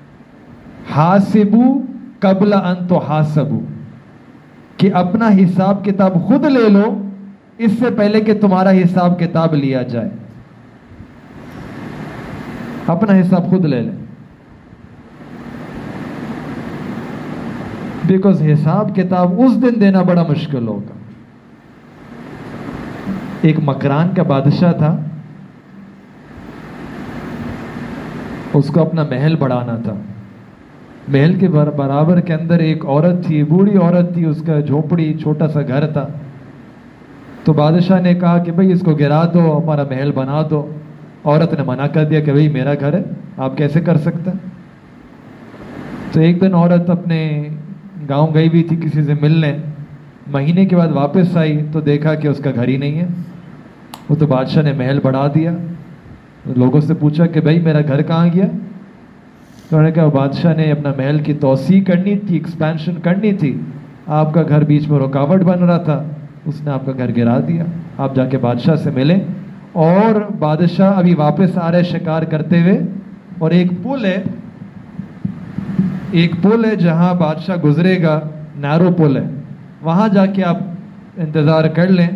حاسبو قبل ان تحاسبو, کہ اپنا حساب کتاب خود لے لو اس سے پہلے کہ تمہارا حساب کتاب لیا جائے. اپنا حساب خود لے لیں, بیکاز حساب کتاب اس دن دینا بڑا مشکل ہوگا. ایک مکران کا بادشاہ تھا, اس کو اپنا محل بڑھانا تھا. محل کے برابر کے اندر ایک عورت تھی, بوڑھی عورت تھی, اس کا جھوپڑی چھوٹا سا گھر تھا. تو بادشاہ نے کہا کہ بھئی اس کو گرا دو, ہمارا محل بنا دو. عورت نے منع کر دیا کہ بھئی میرا گھر ہے, آپ کیسے کر سکتے ہیں. تو ایک دن عورت اپنے گاؤں گئی ہوئی تھی کسی سے ملنے, مہینے کے بعد واپس آئی تو دیکھا کہ اس کا گھر ہی نہیں ہے. وہ تو بادشاہ نے محل بڑھا دیا. لوگوں سے پوچھا کہ بھائی میرا گھر کہاں گیا. تو انہوں نے کہا بادشاہ نے اپنا محل کی توسیع کرنی تھی, ایکسپینشن کرنی تھی, آپ کا گھر بیچ میں رکاوٹ بن رہا تھا, اس نے آپ کا گھر گرا دیا. آپ جا کے بادشاہ سے ملیں. اور بادشاہ ابھی واپس آ رہے شکار کرتے ہوئے, اور ایک پل ہے, ایک پل ہے جہاں بادشاہ گزرے گا, نیرو پل ہے, وہاں جا کے آپ انتظار کر لیں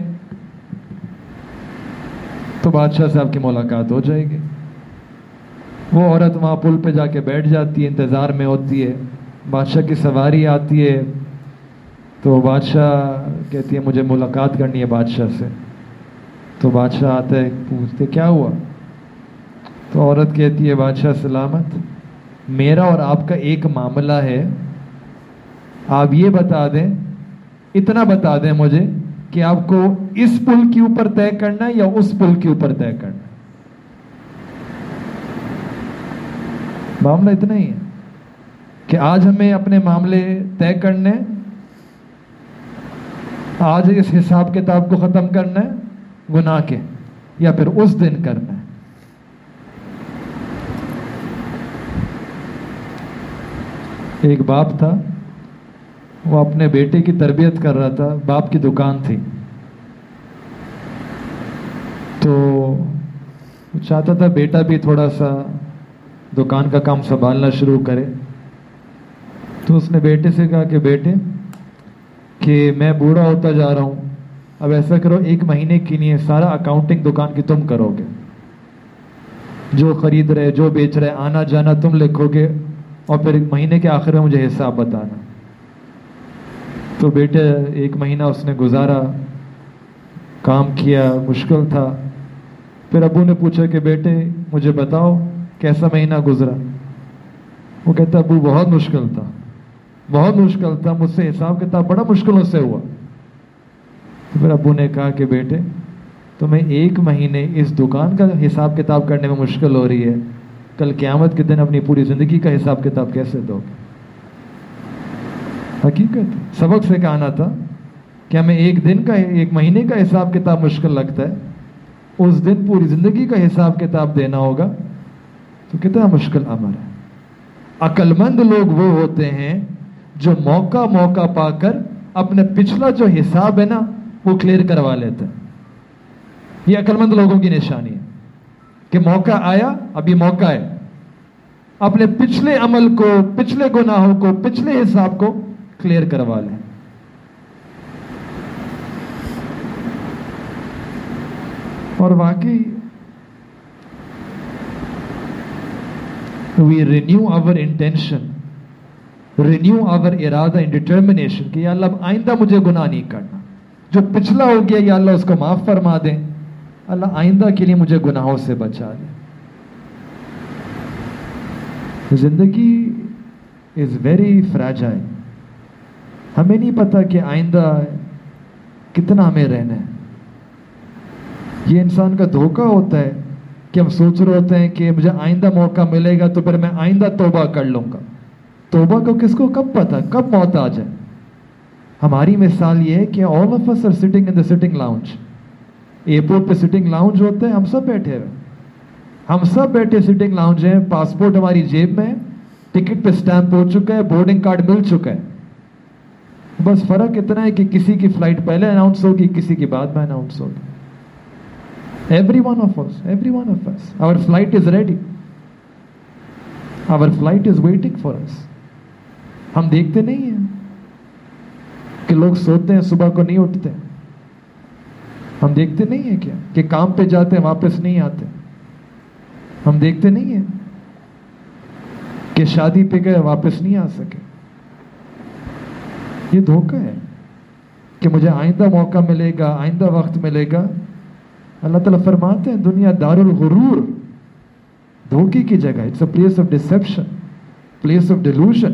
تو بادشاہ سے آپ کی ملاقات ہو جائے گی. وہ عورت وہاں پل پہ جا کے بیٹھ جاتی ہے, انتظار میں ہوتی ہے. بادشاہ کی سواری آتی ہے تو بادشاہ کہتی ہے مجھے ملاقات کرنی ہے بادشاہ سے. تو بادشاہ آتا ہے, پوچھتے کیا ہوا. تو عورت کہتی ہے بادشاہ سلامت, میرا اور آپ کا ایک معاملہ ہے, آپ یہ بتا دیں, اتنا بتا دیں مجھے کہ آپ کو اس پل کے اوپر طے کرنا ہے یا اس پل کے اوپر طے کرنا ہے. معاملہ اتنا ہی ہے کہ آج ہمیں اپنے معاملے طے کرنے, آج اس حساب کتاب کو ختم کرنا ہے گناہ کے, یا پھر اس دن کرنا ہے. ایک باپ تھا, وہ اپنے بیٹے کی تربیت کر رہا تھا. باپ کی دکان تھی, تو وہ چاہتا تھا بیٹا بھی تھوڑا سا دکان کا کام سنبھالنا شروع کرے. تو اس نے بیٹے سے کہا کہ بیٹے کہ میں بوڑھا ہوتا جا رہا ہوں, اب ایسا کرو ایک مہینے کے لیے سارا اکاؤنٹنگ دکان کی تم کرو گے, جو خرید رہے جو بیچ رہے آنا جانا تم لکھو گے, اور پھر ایک مہینے کے آخر میں مجھے حساب بتانا. تو بیٹے ایک مہینہ اس نے گزارا, کام کیا, مشکل تھا. پھر ابو نے پوچھا کہ بیٹے مجھے بتاؤ کیسا مہینہ گزرا. وہ کہتا ابو بہت مشکل تھا, بہت مشکل تھا, مجھ سے حساب کتاب بڑا مشکلوں سے ہوا. تو پھر ابو نے کہا کہ بیٹے تمہیں ایک مہینے اس دکان کا حساب کتاب کرنے میں مشکل ہو رہی ہے, کل قیامت کے دن اپنی پوری زندگی کا حساب کتاب کیسے دو گے؟ حقیقت سبق سے کہنا تھا کہ ہمیں ایک دن کا ایک مہینے کا حساب کتاب مشکل لگتا ہے, اس دن پوری زندگی کا حساب کتاب دینا ہوگا تو کتنا مشکل امر ہے. عقل مند لوگ وہ ہوتے ہیں جو موقع موقع پا کر اپنے پچھلا جو حساب ہے نا وہ کلیئر کروا لیتے ہیں. یہ عقل مند لوگوں کی نشانی ہے کہ موقع آیا, اب یہ موقع ہے, اپنے پچھلے عمل کو, پچھلے گناہوں کو, پچھلے حساب کو کلیئر کروا لیں. اور واقعی we renew our intention, renew our ارادہ and determination کہ یا اللہ اب آئندہ مجھے گناہ نہیں کرنا, جو پچھلا ہو گیا یا اللہ اس کو معاف فرما دیں, اللہ آئندہ کے لیے مجھے گناہوں سے بچا لے. زندگی is very fragile, ہمیں نہیں پتا کہ آئندہ کتنا ہمیں رہنا ہے. یہ انسان کا دھوکہ ہوتا ہے کہ ہم سوچ رہے ہوتے ہیں کہ مجھے آئندہ موقع ملے گا تو پھر میں آئندہ توبہ کر لوں گا. توبہ کو کس کو کب پتا, کب موت آ جائے. ہماری مثال یہ ہے کہ all of us are sitting in the sitting lounge. Airport پہ سٹنگ لاؤنج ہوتے ہیں, ہم سب بیٹھے ہوئے, ہم سب بیٹھے سٹنگ لاؤنج ہیں, پاسپورٹ ہماری جیب میں ہے, ٹکٹ پہ سٹیمپ ہو چکا ہے, بورڈنگ کارڈ مل چکا ہے. بس فرق اتنا ہے کہ کسی کی فلائٹ پہلے اناؤنس ہوگی, کسی کی بعد میں اناؤنس ہوگی. Every one of us, every one of us, our flight is ready. Our flight is waiting for us. ہم دیکھتے نہیں ہیں کہ لوگ سوتے ہیں صبح کو نہیں اٹھتے. ہم دیکھتے نہیں ہیں کیا کہ کام پہ جاتے ہیں واپس نہیں آتے. ہم دیکھتے نہیں ہیں کہ شادی پہ گئے واپس نہیں آ سکے. یہ دھوکہ ہے کہ مجھے آئندہ موقع ملے گا, آئندہ وقت ملے گا. اللہ تعالیٰ فرماتے ہیں دنیا دار الغرور, دھوکے کی جگہ, it's a place of deception, place of delusion.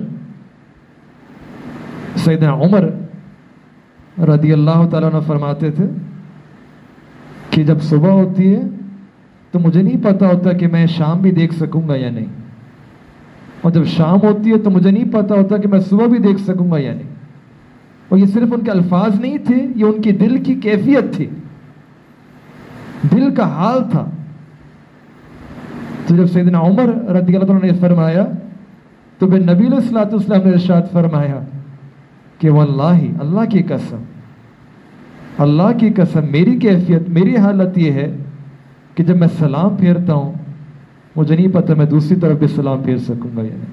سیدنا عمر رضی اللہ تعالیٰ عنہ فرماتے تھے کہ جب صبح ہوتی ہے تو مجھے نہیں پتا ہوتا کہ میں شام بھی دیکھ سکوں گا یا نہیں, اور جب شام ہوتی ہے تو مجھے نہیں پتا ہوتا کہ میں صبح بھی دیکھ سکوں گا یا نہیں. اور یہ صرف ان کے الفاظ نہیں تھے, یہ ان کی دل کی کیفیت تھی, دل کا حال تھا. تو جب سیدنا عمر رضی اللہ عنہ نے فرمایا تو پھر نبی علیہ الصلوۃ والسلام نے ارشاد فرمایا کہ واللہ, اللہ کی قسم, اللہ کی قسم, میری کیفیت, میری حالت یہ ہے کہ جب میں سلام پھیرتا ہوں مجھے نہیں پتا میں دوسری طرف بھی سلام پھیر سکوں گا یا نہیں.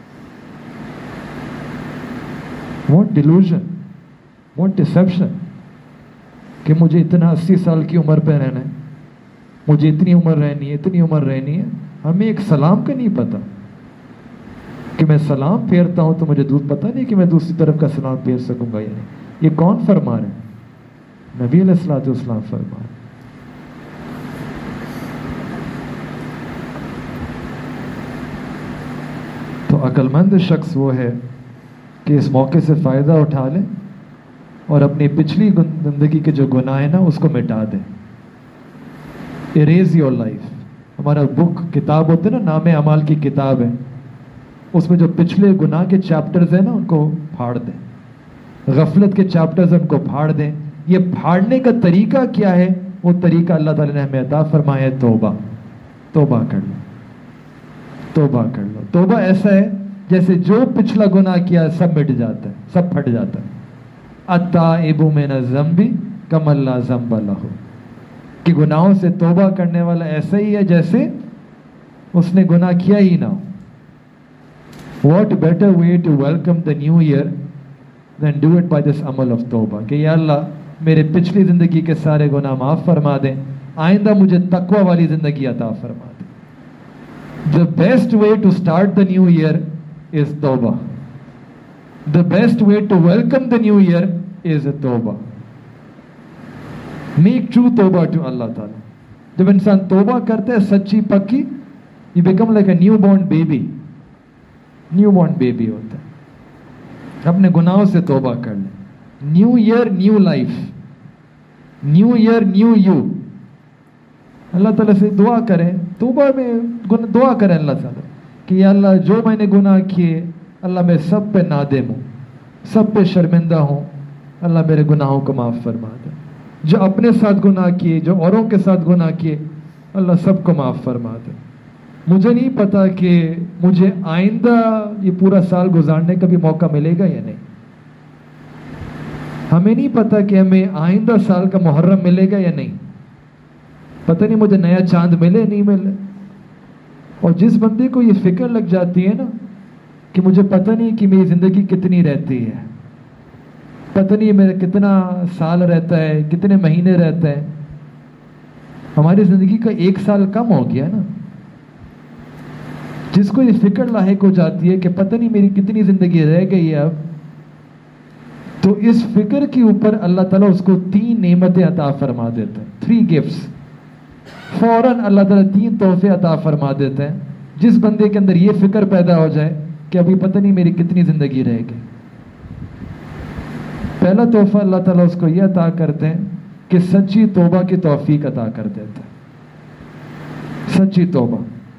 What delusion, what deception کہ مجھے اتنا اسی سال کی عمر پہ رہنا ہے, مجھے اتنی عمر رہنی ہے, اتنی عمر رہنی ہے. ہمیں ایک سلام کا نہیں پتا کہ میں سلام پھیرتا ہوں تو مجھے دودھ پتا نہیں کہ میں دوسری طرف کا سلام پھیر سکوں گا یا نہیں. یہ کون فرما رہے ہیں؟ نبی علیہ الصلوۃ والسلام فرما رہے ہیں. تو عقل مند شخص وہ ہے کہ اس موقع سے فائدہ اٹھا لے اور اپنی پچھلی زندگی کے جو گناہ ہیں نا اس کو مٹا دے. Arrays your life. ہمارا بک کتاب ہوتے نا, نام اعمال کی کتاب ہے, اس میں جو پچھلے گناہ کے چیپٹرز ہیں نا ان کو پھاڑ دیں, غفلت کے چیپٹرز ان کو پھاڑ دیں. یہ پھاڑنے کا طریقہ کیا ہے؟ وہ طریقہ اللہ تعالیٰ نے ہمیں عطا فرمایا ہے, توبہ. توبہ کر لو, توبہ کر لو. توبہ ایسا ہے جیسے جو پچھلا گناہ کیا سب مٹ جاتا ہے, سب پھٹ جاتا ہے. التائب من الذنب کمن لا ذنب لہ. کہ گناہوں سے توبہ کرنے والا ایسا ہی ہے جیسے اس نے گناہ کیا ہی نہ ہو. What better way to welcome the new year than do it by this amal of توبہ, کہ یا اللہ میرے پچھلی زندگی کے سارے گناہ معاف فرما دیں, آئندہ مجھے تقوی والی زندگی عطا فرما دیں. The best way to start the new year is توبہ. The best way to welcome the new year is توبہ. Make true توبہ to اللہ تعالیٰ. جب انسان توبہ کرتا ہے سچی پکی, you become like a newborn baby. newborn baby ہوتا ہے. اپنے گناہوں سے توبہ کر لیں. New year new life, new year new you. Allah تعالیٰ سے دعا کریں, توبہ میں دعا کریں اللہ تعالیٰ کہ یا اللہ جو میں نے گناہ کیے اللہ میں سب پہ نادم ہوں, سب پہ شرمندہ ہوں, اللہ میرے گناہوں کو معاف فرما دے. جو اپنے ساتھ گناہ کیے, جو اوروں کے ساتھ گناہ کیے, اللہ سب کو معاف فرما دے. مجھے نہیں پتا کہ مجھے آئندہ یہ پورا سال گزارنے کا بھی موقع ملے گا یا نہیں. ہمیں نہیں پتا کہ ہمیں آئندہ سال کا محرم ملے گا یا نہیں. پتہ نہیں مجھے نیا چاند ملے نہیں ملے. اور جس بندے کو یہ فکر لگ جاتی ہے نا کہ مجھے پتہ نہیں کہ میری زندگی کتنی رہتی ہے, پتہ نہیں میرا کتنا سال رہتا ہے, کتنے مہینے رہتا ہے, ہماری زندگی کا ایک سال کم ہو گیا نا. جس کو یہ فکر لاحق ہو جاتی ہے کہ پتہ نہیں میری کتنی زندگی رہ گئی ہے اب, تو اس فکر کے اوپر اللہ تعالیٰ اس کو تین نعمتیں عطا فرما دیتے ہیں. Three gifts. فوراً اللہ تعالیٰ تین تحفے عطا فرما دیتے ہیں جس بندے کے اندر یہ فکر پیدا ہو جائے کہ ابھی پتہ نہیں میری کتنی زندگی رہ گئی. پہلا تحفہ اللہ تعالیٰ اس کو یہ عطا کرتے ہیں کہ سچی توبہ کی توفیق عطا کر دیتے ہیں, سچی توبہ.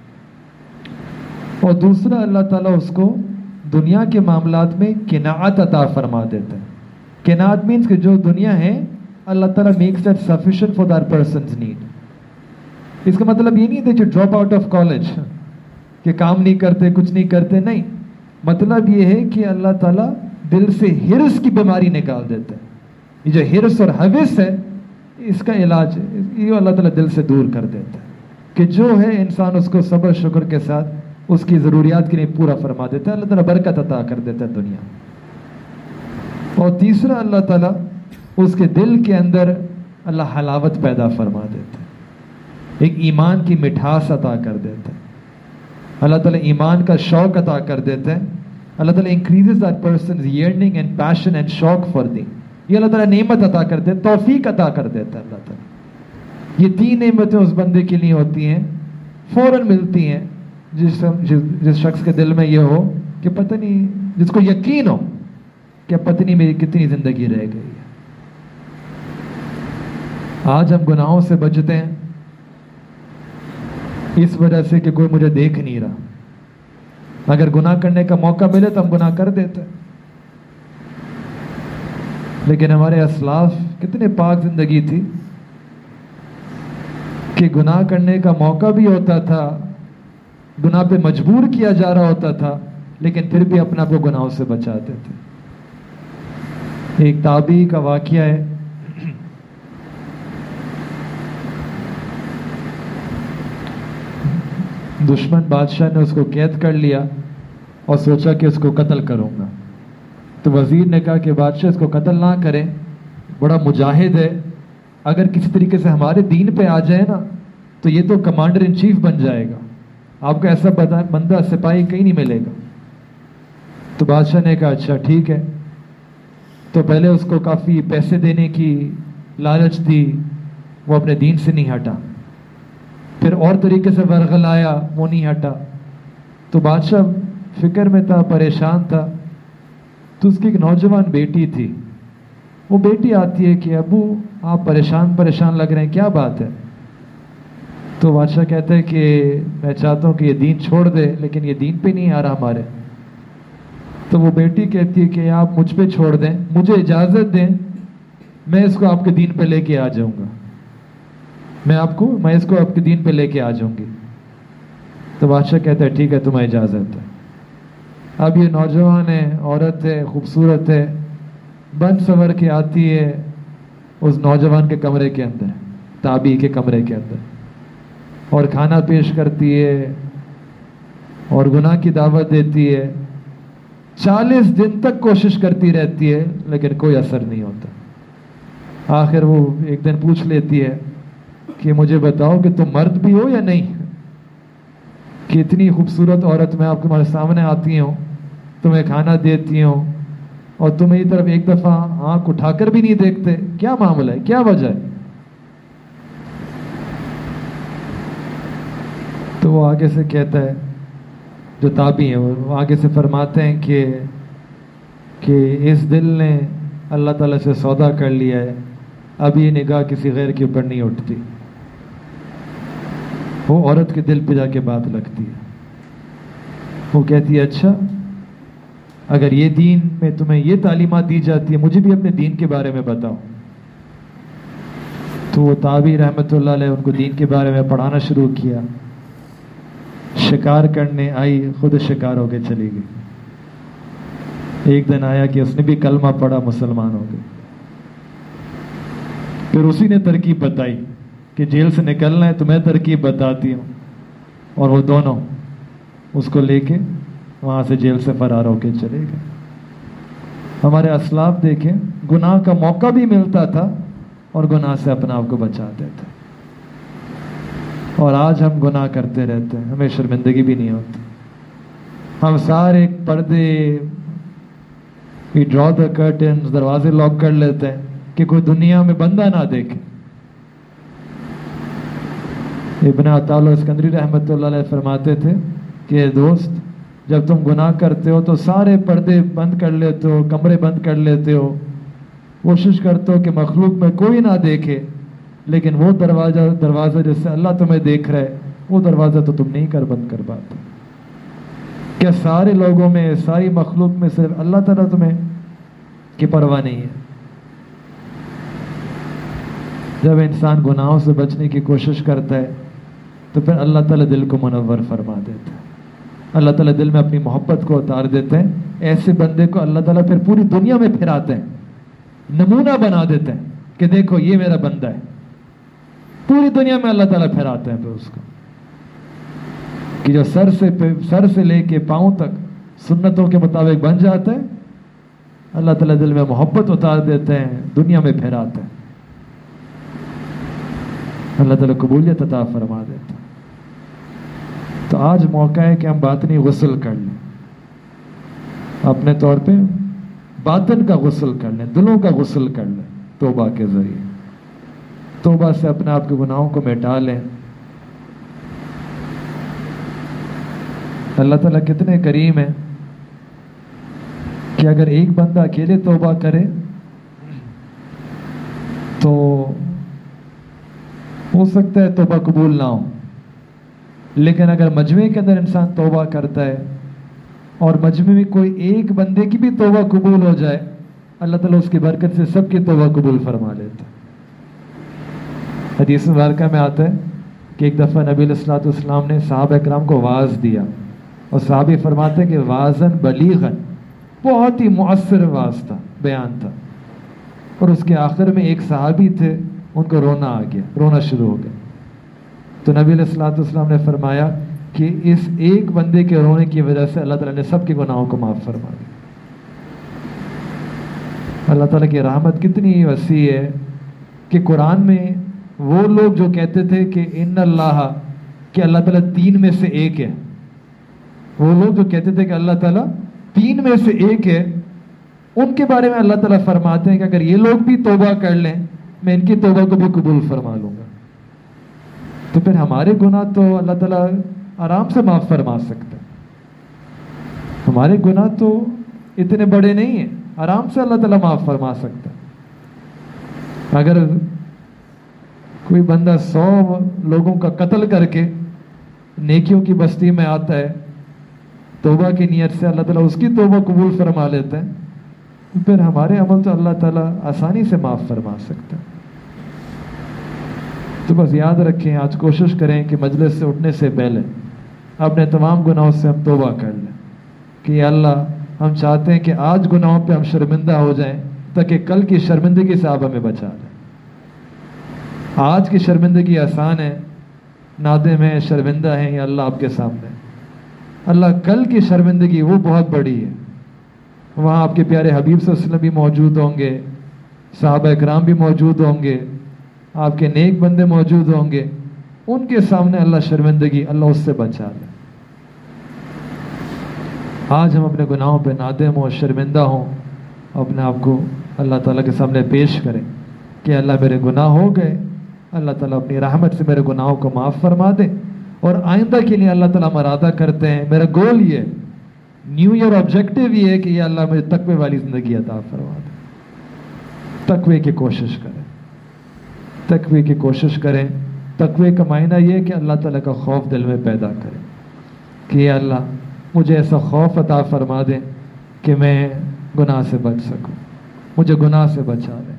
اور دوسرا اللہ تعالیٰ اس کو دنیا کے معاملات میں قناعت عطا فرما دیتے ہیں. قناعت مینس کہ جو دنیا ہے اللہ تعالیٰ makes that sufficient for that person's need. اس کا مطلب یہ نہیں ہے کہ ڈراپ آؤٹ آف کالج کہ کام نہیں کرتے, کچھ نہیں کرتے, نہیں. مطلب یہ ہے کہ اللہ تعالیٰ دل سے ہرس کی بیماری نکال دیتے ہیں. یہ جو ہرس اور حوث ہے اس کا علاج یہ اللہ تعالیٰ دل سے دور کر دیتا ہے کہ جو ہے انسان اس کو صبر شکر کے ساتھ اس کی ضروریات کے لیے پورا فرما دیتا ہے. اللہ تعالیٰ برکت عطا کر دیتا ہے دنیا. اور تیسرا اللہ تعالیٰ اس کے دل کے اندر اللہ حلاوت پیدا فرما دیتا ہے, ایک ایمان کی مٹھاس عطا کر دیتا ہے. اللہ تعالیٰ ایمان کا شوق عطا کر دیتا ہے. اللہ تعالیٰ increases that person's yearning and passion and شوق فار دی. یہ اللہ تعالیٰ نعمت عطا کر دیتا ہے, توفیق عطا کر دیتا ہے اللہ تعالیٰ. یہ تین نعمتیں اس بندے کے لیے ہوتی ہیں, فوراً ملتی ہیں جس جس شخص کے دل میں یہ ہو کہ پتہ نہیں, جس کو یقین ہو کہ پتہ نہیں میری کتنی زندگی رہ گئی ہے. آج ہم گناہوں سے بچتے ہیں اس وجہ سے کہ کوئی مجھے دیکھ نہیں رہا. اگر گناہ کرنے کا موقع ملے تو ہم گناہ کر دیتے ہیں. لیکن ہمارے اسلاف کتنے پاک زندگی تھی کہ گناہ کرنے کا موقع بھی ہوتا تھا, گناہ پہ مجبور کیا جا رہا ہوتا تھا, لیکن پھر بھی اپنا کو گناہوں سے بچاتے تھے. ایک تابعی کا واقعہ ہے, دشمن بادشاہ نے اس کو قید کر لیا اور سوچا کہ اس کو قتل کروں گا. تو وزیر نے کہا کہ بادشاہ اس کو قتل نہ کریں, بڑا مجاہد ہے, اگر کسی طریقے سے ہمارے دین پہ آ جائے نا تو یہ تو کمانڈر ان چیف بن جائے گا, آپ کو ایسا بندہ سپاہی کہیں نہیں ملے گا. تو بادشاہ نے کہا اچھا ٹھیک ہے. تو پہلے اس کو کافی پیسے دینے کی لالچ دی, وہ اپنے دین سے نہیں ہٹا. پھر اور طریقے سے ورغل آیا, وہ نہیں ہٹا. تو بادشاہ فکر میں تھا, پریشان تھا. تو اس کی ایک نوجوان بیٹی تھی. وہ بیٹی آتی ہے کہ ابو آپ پریشان پریشان لگ رہے ہیں, کیا بات ہے؟ تو بادشاہ کہتا ہے کہ میں چاہتا ہوں کہ یہ دین چھوڑ دے, لیکن یہ دین پہ نہیں آ رہا ہمارے. تو وہ بیٹی کہتی ہے کہ آپ مجھ پہ چھوڑ دیں, مجھے اجازت دیں, میں اس کو آپ کے دین پہ لے کے آ جاؤں گا, میں آپ کو میں اس کو آپ کے دین پہ لے کے آ جاؤں گی. تو بادشاہ کہتا ہے ٹھیک ہے تمہیں اجازت ہے. اب یہ نوجوان ہے, عورت ہے, خوبصورت ہے, بن سنور کے آتی ہے اس نوجوان کے کمرے کے اندر, تابعی کے کمرے کے اندر, اور کھانا پیش کرتی ہے اور گناہ کی دعوت دیتی ہے. چالیس دن تک کوشش کرتی رہتی ہے لیکن کوئی اثر نہیں ہوتا. آخر وہ ایک دن پوچھ لیتی ہے کہ مجھے بتاؤ کہ تم مرد بھی ہو یا نہیں, کہ اتنی خوبصورت عورت میں آپ تمہارے سامنے آتی ہوں, تمہیں کھانا دیتی ہوں, اور تم میری طرف ایک دفعہ آنکھ اٹھا کر بھی نہیں دیکھتے, کیا معاملہ ہے, کیا وجہ ہے؟ تو وہ آگے سے کہتا ہے, جو تابعی ہیں وہ آگے سے فرماتے ہیں کہ کہ اس دل نے اللہ تعالیٰ سے سودا کر لیا ہے, اب یہ نگاہ کسی غیر کے اوپر نہیں اٹھتی. وہ عورت کے دل پہ جا کے بات لگتی ہے. وہ کہتی ہے اچھا اگر یہ دین میں تمہیں یہ تعلیمات دی جاتی ہے, مجھے بھی اپنے دین کے بارے میں بتاؤ. تو وہ تابعی رحمۃ اللہ علیہ ان کو دین کے بارے میں پڑھانا شروع کیا. شکار کرنے آئی, خود شکار ہو کے چلی گئی. ایک دن آیا کہ اس نے بھی کلمہ پڑھا, مسلمان ہو گئی. پھر اسی نے ترکیب بتائی کہ جیل سے نکلنا ہے تو میں ترکیب بتاتی ہوں, اور وہ دونوں اس کو لے کے وہاں سے جیل سے فرار ہو کے چلے گئے. ہمارے اسلاف دیکھیں, گناہ کا موقع بھی ملتا تھا اور گناہ سے اپنا آپ کو بچاتے تھے. اور آج ہم گناہ کرتے رہتے ہیں, ہمیں شرمندگی بھی نہیں ہوتی. ہم سارے پردے, we draw the curtains, دروازے لاک کر لیتے ہیں کہ کوئی دنیا میں بندہ نہ دیکھے. ابن عطا اللہ اسکندری رحمۃ اللہ علیہ فرماتے تھے کہ دوست, جب تم گناہ کرتے ہو تو سارے پردے بند کر لیتے ہو, کمرے بند کر لیتے ہو, کوشش کرتے ہو کہ مخلوق میں کوئی نہ دیکھے, لیکن وہ دروازہ دروازہ جس سے اللہ تمہیں دیکھ رہا ہے, وہ دروازہ تو تم نہیں کر بند کر پاتے. کیا سارے لوگوں میں, ساری مخلوق میں صرف اللہ تعالیٰ تمہیں کی پرواہ نہیں ہے؟ جب انسان گناہوں سے بچنے کی کوشش کرتا ہے تو پھر اللہ تعالیٰ دل کو منور فرما دیتا ہے. اللہ تعالیٰ دل میں اپنی محبت کو اتار دیتے ہیں. ایسے بندے کو اللہ تعالیٰ پھر پوری دنیا میں پھراتے ہیں, نمونہ بنا دیتے ہیں کہ دیکھو یہ میرا بندہ ہے. پوری دنیا میں اللہ تعالیٰ پھراتے ہیں پھر اس کو, کہ جو سر سے سر سے لے کے پاؤں تک سنتوں کے مطابق بن جاتا ہے, اللہ تعالیٰ دل میں محبت اتار دیتے ہیں, دنیا میں پھراتے ہیں, اللہ تعالیٰ قبولیت عطا فرما دیتا ہے. تو آج موقع ہے کہ ہم باطنی غسل کر لیں, اپنے طور پہ باطن کا غسل کر لیں, دلوں کا غسل کر لیں توبہ کے ذریعے. توبہ سے اپنے آپ کے گناہوں کو مٹا لیں. اللہ تعالیٰ کتنے کریم ہیں کہ اگر ایک بندہ اکیلے توبہ کرے تو ہو سکتا ہے توبہ قبول نہ ہو, لیکن اگر مجمع کے اندر انسان توبہ کرتا ہے اور مجمع میں کوئی ایک بندے کی بھی توبہ قبول ہو جائے, اللہ تعالیٰ اس کی برکت سے سب کی توبہ قبول فرما لیتا ہے. حدیث مبارکہ میں آتا ہے کہ ایک دفعہ نبی علیہ الصلوۃ والسلام نے صحابہ اکرام کو واعظ دیا, اور صحابی فرماتے ہیں کہ واعظاً بلیغاً, بہت ہی مؤثر واعظ تھا, بیان تھا. اور اس کے آخر میں ایک صحابی تھے, ان کو رونا آ گیا, رونا شروع ہو گیا. تو نبی علیہ الصلوۃ والسلام نے فرمایا کہ اس ایک بندے کے رونے کی وجہ سے اللہ تعالیٰ نے سب کے گناہوں کو معاف فرما دیا. اللہ تعالیٰ کی رحمت کتنی وسیع ہے کہ قرآن میں وہ لوگ جو کہتے تھے کہ ان اللہ, کہ اللہ تعالیٰ تین میں سے ایک ہے, وہ لوگ جو کہتے تھے کہ اللہ تعالیٰ تین میں سے ایک ہے, ان کے بارے میں اللہ تعالیٰ فرماتے ہیں کہ اگر یہ لوگ بھی توبہ کر لیں میں ان کی توبہ کو بھی قبول فرما لوں گا. تو پھر ہمارے گناہ تو اللہ تعالیٰ آرام سے معاف فرما سکتے ہیں. ہمارے گناہ تو اتنے بڑے نہیں ہیں, آرام سے اللہ تعالیٰ معاف فرما سکتا ہے. اگر کوئی بندہ سو لوگوں کا قتل کر کے نیکیوں کی بستی میں آتا ہے, توبہ کی نیت سے اللہ تعالیٰ اس کی توبہ قبول فرما لیتے ہیں, پھر ہمارے عمل تو اللہ تعالیٰ آسانی سے معاف فرما سکتا ہے. تو بس یاد رکھیں, آج کوشش کریں کہ مجلس سے اٹھنے سے پہلے اپنے تمام گناہوں سے ہم توبہ کر لیں کہ اللہ ہم چاہتے ہیں کہ آج گناہوں پہ ہم شرمندہ ہو جائیں تاکہ کل کی شرمندگی سے آپ ہمیں بچا لیں. آج کی شرمندگی آسان ہے، نادم ہیں، شرمندہ ہیں، یا اللہ آپ کے سامنے. اللہ کل کی شرمندگی وہ بہت بڑی ہے. وہاں آپ کے پیارے حبیب صلی اللہ علیہ وسلم بھی موجود ہوں گے، صحابہ اکرام بھی موجود ہوں گے، آپ کے نیک بندے موجود ہوں گے. ان کے سامنے اللہ شرمندگی، اللہ اس سے بچا لے. آج ہم اپنے گناہوں پہ نادم ہوں، شرمندہ ہوں، اپنے آپ کو اللہ تعالیٰ کے سامنے پیش کریں کہ اللہ میرے گناہ ہو گئے، اللہ تعالیٰ اپنی رحمت سے میرے گناہوں کو معاف فرما دے. اور آئندہ کے لیے اللہ تعالیٰ ہم ارادہ کرتے ہیں، میرا گول یہ ہے، نیو ایئر آبجیکٹیو یہ ہے کہ یہ اللہ مجھے تقوی والی زندگی عطا فرما دے. تقوی کی کوشش کریں، تقوی کی کوشش کریں. تقوی کا معنی یہ ہے کہ اللہ تعالیٰ کا خوف دل میں پیدا کریں کہ یہ اللہ مجھے ایسا خوف عطا فرما دے کہ میں گناہ سے بچ سکوں، مجھے گناہ سے بچا دے.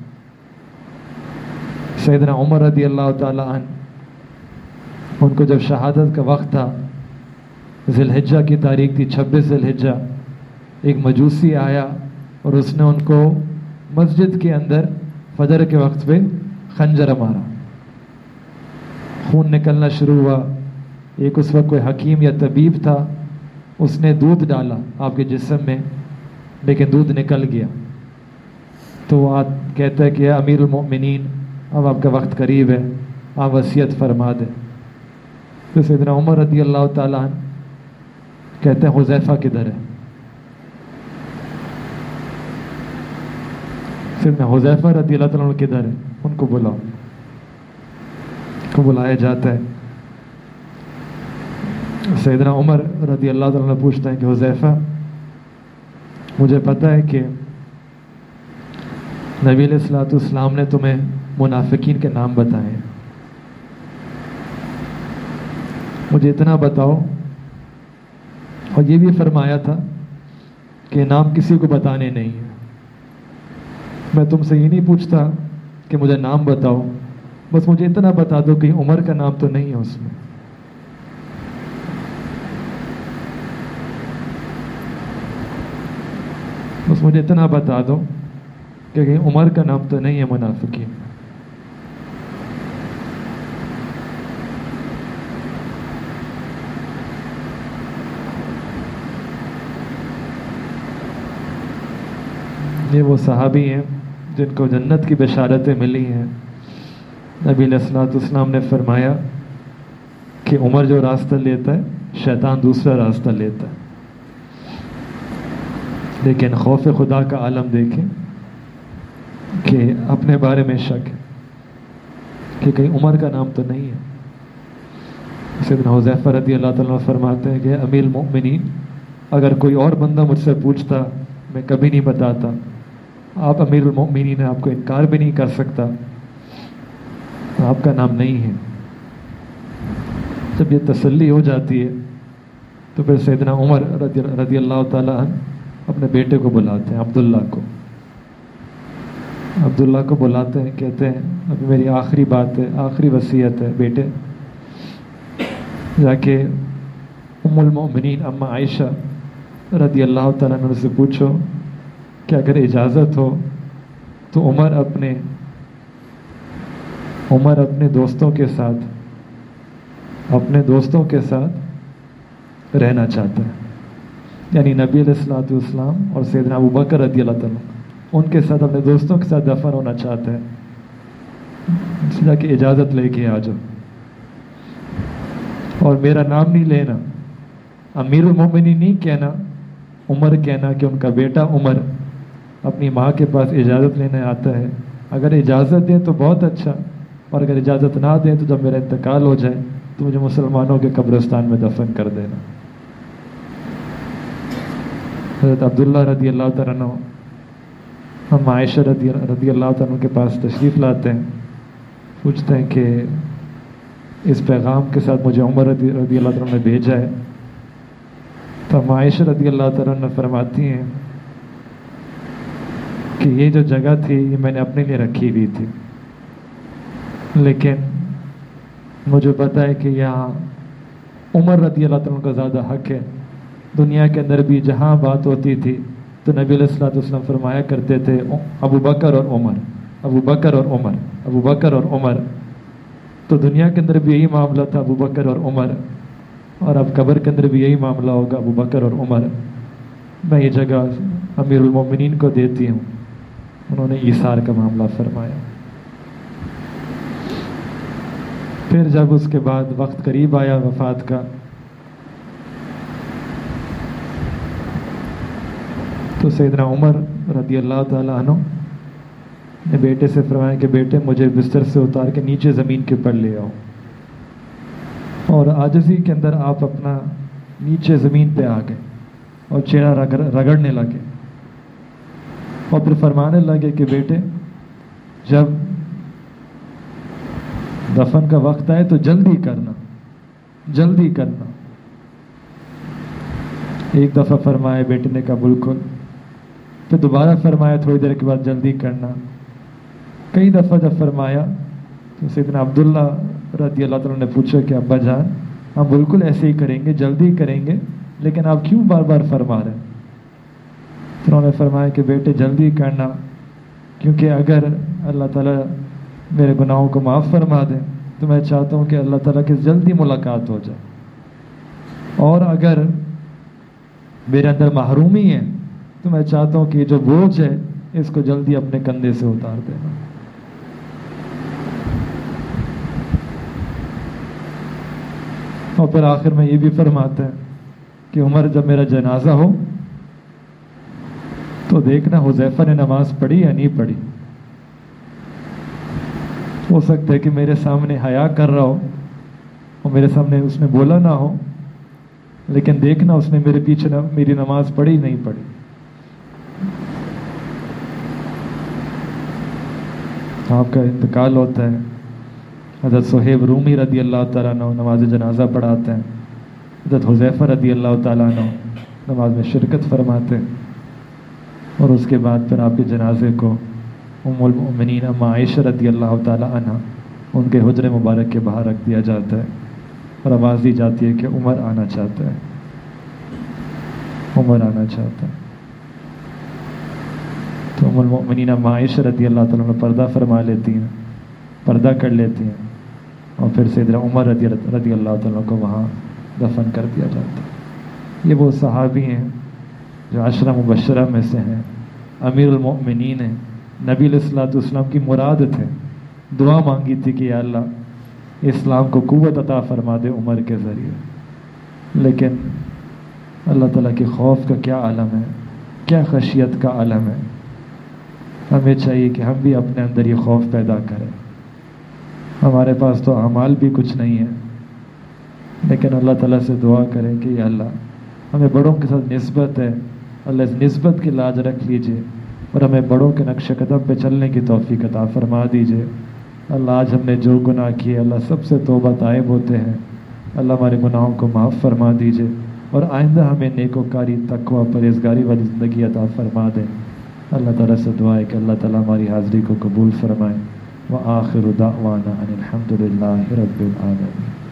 سیدنا عمر رضی اللہ تعالیٰ عنہ، ان کو جب شہادت کا وقت تھا، ذی الحجہ کی تاریخ تھی چھبیس ذی الحجہ، ایک مجوسی آیا اور اس نے ان کو مسجد کے اندر فجر کے وقت پہ خنجر مارا. خون نکلنا شروع ہوا. ایک اس وقت کوئی حکیم یا طبیب تھا، اس نے دودھ ڈالا آپ کے جسم میں، لیکن دودھ نکل گیا. تو وہ کہتا ہے کہ امیر المؤمنین، اب آپ کا وقت قریب ہے، آپ وصیت فرما دیں. تو سیدنا عمر رضی اللہ تعالیٰ عنہ کہتے ہیں حذیفہ کدھر ہے؟ سیدنا حذیفہ رضی اللہ تعالیٰ عنہ کدھر ہے؟ ان کو بلاؤ. کو بلایا جاتا ہے. سیدنا عمر رضی اللہ تعالیٰ عنہ پوچھتے ہیں کہ حذیفہ، مجھے پتہ ہے کہ نبی علیہ الصلوۃ والسلام نے تمہیں منافقین کے نام بتائے ہیں، مجھے اتنا بتاؤ، اور یہ بھی فرمایا تھا کہ نام کسی کو بتانے نہیں ہیں. میں تم سے یہ نہیں پوچھتا کہ مجھے نام بتاؤ، بس مجھے اتنا بتا دو کہ عمر کا نام تو نہیں ہے اس میں. بس مجھے اتنا بتا دو کہ عمر کا نام تو نہیں ہے منافقین. یہ وہ صحابی ہیں جن کو جنت کی بشارتیں ملی ہیں. نبی علیہ الصلوۃ والسلام نے فرمایا کہ عمر جو راستہ لیتا ہے شیطان دوسرا راستہ لیتا ہے. لیکن خوف خدا کا عالم دیکھیں کہ اپنے بارے میں شک ہے کہ کہیں عمر کا نام تو نہیں ہے. سیدنا حذیفہ رضی اللہ تعالیٰ فرماتے ہیں کہ امیر المؤمنین، اگر کوئی اور بندہ مجھ سے پوچھتا میں کبھی نہیں بتاتا. آپ امیر المؤمنین ہیں، آپ کو انکار بھی نہیں کر سکتا، آپ کا نام نہیں ہے. جب یہ تسلی ہو جاتی ہے تو پھر سیدنا عمر رضی رضی اللہ تعالیٰ عنہ اپنے بیٹے کو بلاتے ہیں، عبداللہ کو عبداللہ کو بلاتے ہیں، کہتے ہیں ابھی میری آخری بات ہے، آخری وصیت ہے، بیٹے جا کے ام المؤمنین اما عائشہ رضی اللہ تعالیٰ عنہ سے پوچھو کہ اگر اجازت ہو تو عمر اپنے عمر اپنے دوستوں کے ساتھ اپنے دوستوں کے ساتھ رہنا چاہتا ہے. یعنی نبی علیہ الصلوۃ والسلام اور سیدنا ابو بکر رضی اللہ تعالیٰ ان کے ساتھ اپنے دوستوں کے ساتھ دفن ہونا چاہتا ہے. اس جا کے اجازت لے کے آ جاؤ، اور میرا نام نہیں لینا، امیر المومنین نہیں کہنا، عمر کہنا کہ ان کا بیٹا عمر اپنی ماں کے پاس اجازت لینے آتا ہے. اگر اجازت دیں تو بہت اچھا، اور اگر اجازت نہ دیں تو جب میرا انتقال ہو جائے تو مجھے مسلمانوں کے قبرستان میں دفن کر دینا. حضرت عبداللہ رضی اللہ تعالیٰ عنہ ہم عائشہ رضی رضی اللہ تعالیٰ کے پاس تشریف لاتے ہیں، پوچھتے ہیں کہ اس پیغام کے ساتھ مجھے عمر رضی رضی اللہ تعالیٰ نے بھیجا ہے. تو ہم عائشہ رضی اللہ تعالیٰ عنہ فرماتی ہیں کہ یہ جو جگہ تھی یہ میں نے اپنے لیے رکھی ہوئی تھی، لیکن مجھے پتہ ہے کہ یہاں عمر رضی اللہ تعالیٰ کا زیادہ حق ہے. دنیا کے اندر بھی جہاں بات ہوتی تھی تو نبی علیہ الصلوۃ والسلام فرمایا کرتے تھے ابو بکر اور عمر، ابو بکر اور عمر، ابو بکر اور عمر. تو دنیا کے اندر بھی یہی معاملہ تھا ابو بکر اور عمر، اور اب قبر کے اندر بھی یہی معاملہ ہوگا ابو بکر اور عمر۔ میں یہ جگہ امیر المومنین کو دیتی ہوں، انہوں نے ایثار کا معاملہ فرمایا۔ پھر جب اس کے بعد وقت قریب آیا وفات کا، تو سیدنا عمر رضی اللہ تعالیٰ عنہ نے بیٹے سے فرمایا کہ بیٹے مجھے بستر سے اتار کے نیچے زمین کے اوپر لے آؤ، اور عاجزی کے اندر آپ اپنا نیچے زمین پہ آ گئے اور چہرہ رگڑ رگڑنے لگے، اور پھر فرمانے لگے کہ بیٹے جب دفن کا وقت آئے تو جلدی کرنا، جلدی کرنا۔ ایک دفعہ فرمایا، بیٹے نے کہا بالکل، پھر دوبارہ فرمایا تھوڑی دیر کے بعد جلدی کرنا۔ کئی دفعہ جب فرمایا تو سیدنا عبداللہ رضی اللہ تعالیٰ نے پوچھا کہ ابا جان ہم بالکل ایسے ہی کریں گے، جلدی کریں گے، لیکن آپ کیوں بار بار فرما رہے ہیں؟ تو انہوں نے فرمایا کہ بیٹے جلدی کرنا، کیونکہ اگر اللہ تعالیٰ میرے گناہوں کو معاف فرما دیں تو میں چاہتا ہوں کہ اللہ تعالیٰ کی جلدی ملاقات ہو جائے، اور اگر میرے اندر محرومی ہے تو میں چاہتا ہوں کہ یہ جو بوجھ ہے اس کو جلدی اپنے کندھے سے اتار دینا۔ اور پھر آخر میں یہ بھی فرماتے ہیں کہ عمر جب میرا جنازہ ہو تو دیکھنا حذیفہ نے نماز پڑھی یا نہیں پڑھی۔ ہو سکتا ہے کہ میرے سامنے حیا کر رہا ہو اور میرے سامنے اس نے بولا نہ ہو، لیکن دیکھنا اس نے میرے پیچھے میری نماز پڑھی نہیں پڑھی۔ آپ کا انتقال ہوتا ہے، حضرت صہیب رومی رضی اللہ تعالیٰ عنہ نماز جنازہ پڑھاتے ہیں، حضرت حذیفہ رضی اللہ تعالیٰ عنہ نماز میں شرکت فرماتے ہیں، اور اس کے بعد پھر آپ کے جنازے کو ام المؤمنین ام عائشہ رضی اللہ تعالیٰ عنہ ان کے حجرے مبارک کے باہر رکھ دیا جاتا ہے، اور آواز دی جاتی ہے کہ عمر آنا چاہتا ہے، عمر آنا چاہتا ہے۔ تو ام المؤمنین ام عائشہ رضی اللہ تعالیٰ عنہ پردہ فرما لیتی ہیں، پردہ کر لیتی ہیں، اور پھر سیدنا عمر رضی رضی اللہ تعالیٰ کو وہاں دفن کر دیا جاتا ہے۔ یہ وہ صحابی ہیں جو عشرہ مبشرہ میں سے ہیں، امیر المؤمنین ہیں، نبی علیہ الصلوۃ والسلام کی مراد تھے، دعا مانگی تھی کہ یا اللہ اسلام کو قوت عطا فرما دے عمر کے ذریعے، لیکن اللہ تعالیٰ کے خوف کا کیا عالم ہے، کیا خشیت کا عالم ہے۔ ہمیں چاہیے کہ ہم بھی اپنے اندر یہ خوف پیدا کریں۔ ہمارے پاس تو اعمال بھی کچھ نہیں ہے، لیکن اللہ تعالیٰ سے دعا کریں کہ یا اللہ ہمیں بڑوں کے ساتھ نسبت ہے، اللہ اس نسبت کی لاج رکھ لیجئے، اور ہمیں بڑوں کے نقش قدم پہ چلنے کی توفیق عطا فرما دیجئے۔ اللہ آج ہم نے جو گناہ کیے اللہ سب سے توبہ طائب ہوتے ہیں، اللہ ہمارے گناہوں کو معاف فرما دیجئے، اور آئندہ ہمیں نیکوکاری، تقوی، پرہیزگاری والی زندگی عطا فرما دیں۔ اللہ تعالیٰ سے دعا ہے کہ اللہ تعالیٰ ہماری حاضری کو قبول فرمائے۔ وآخر دعوانا ان الحمد للہ رب العالمین۔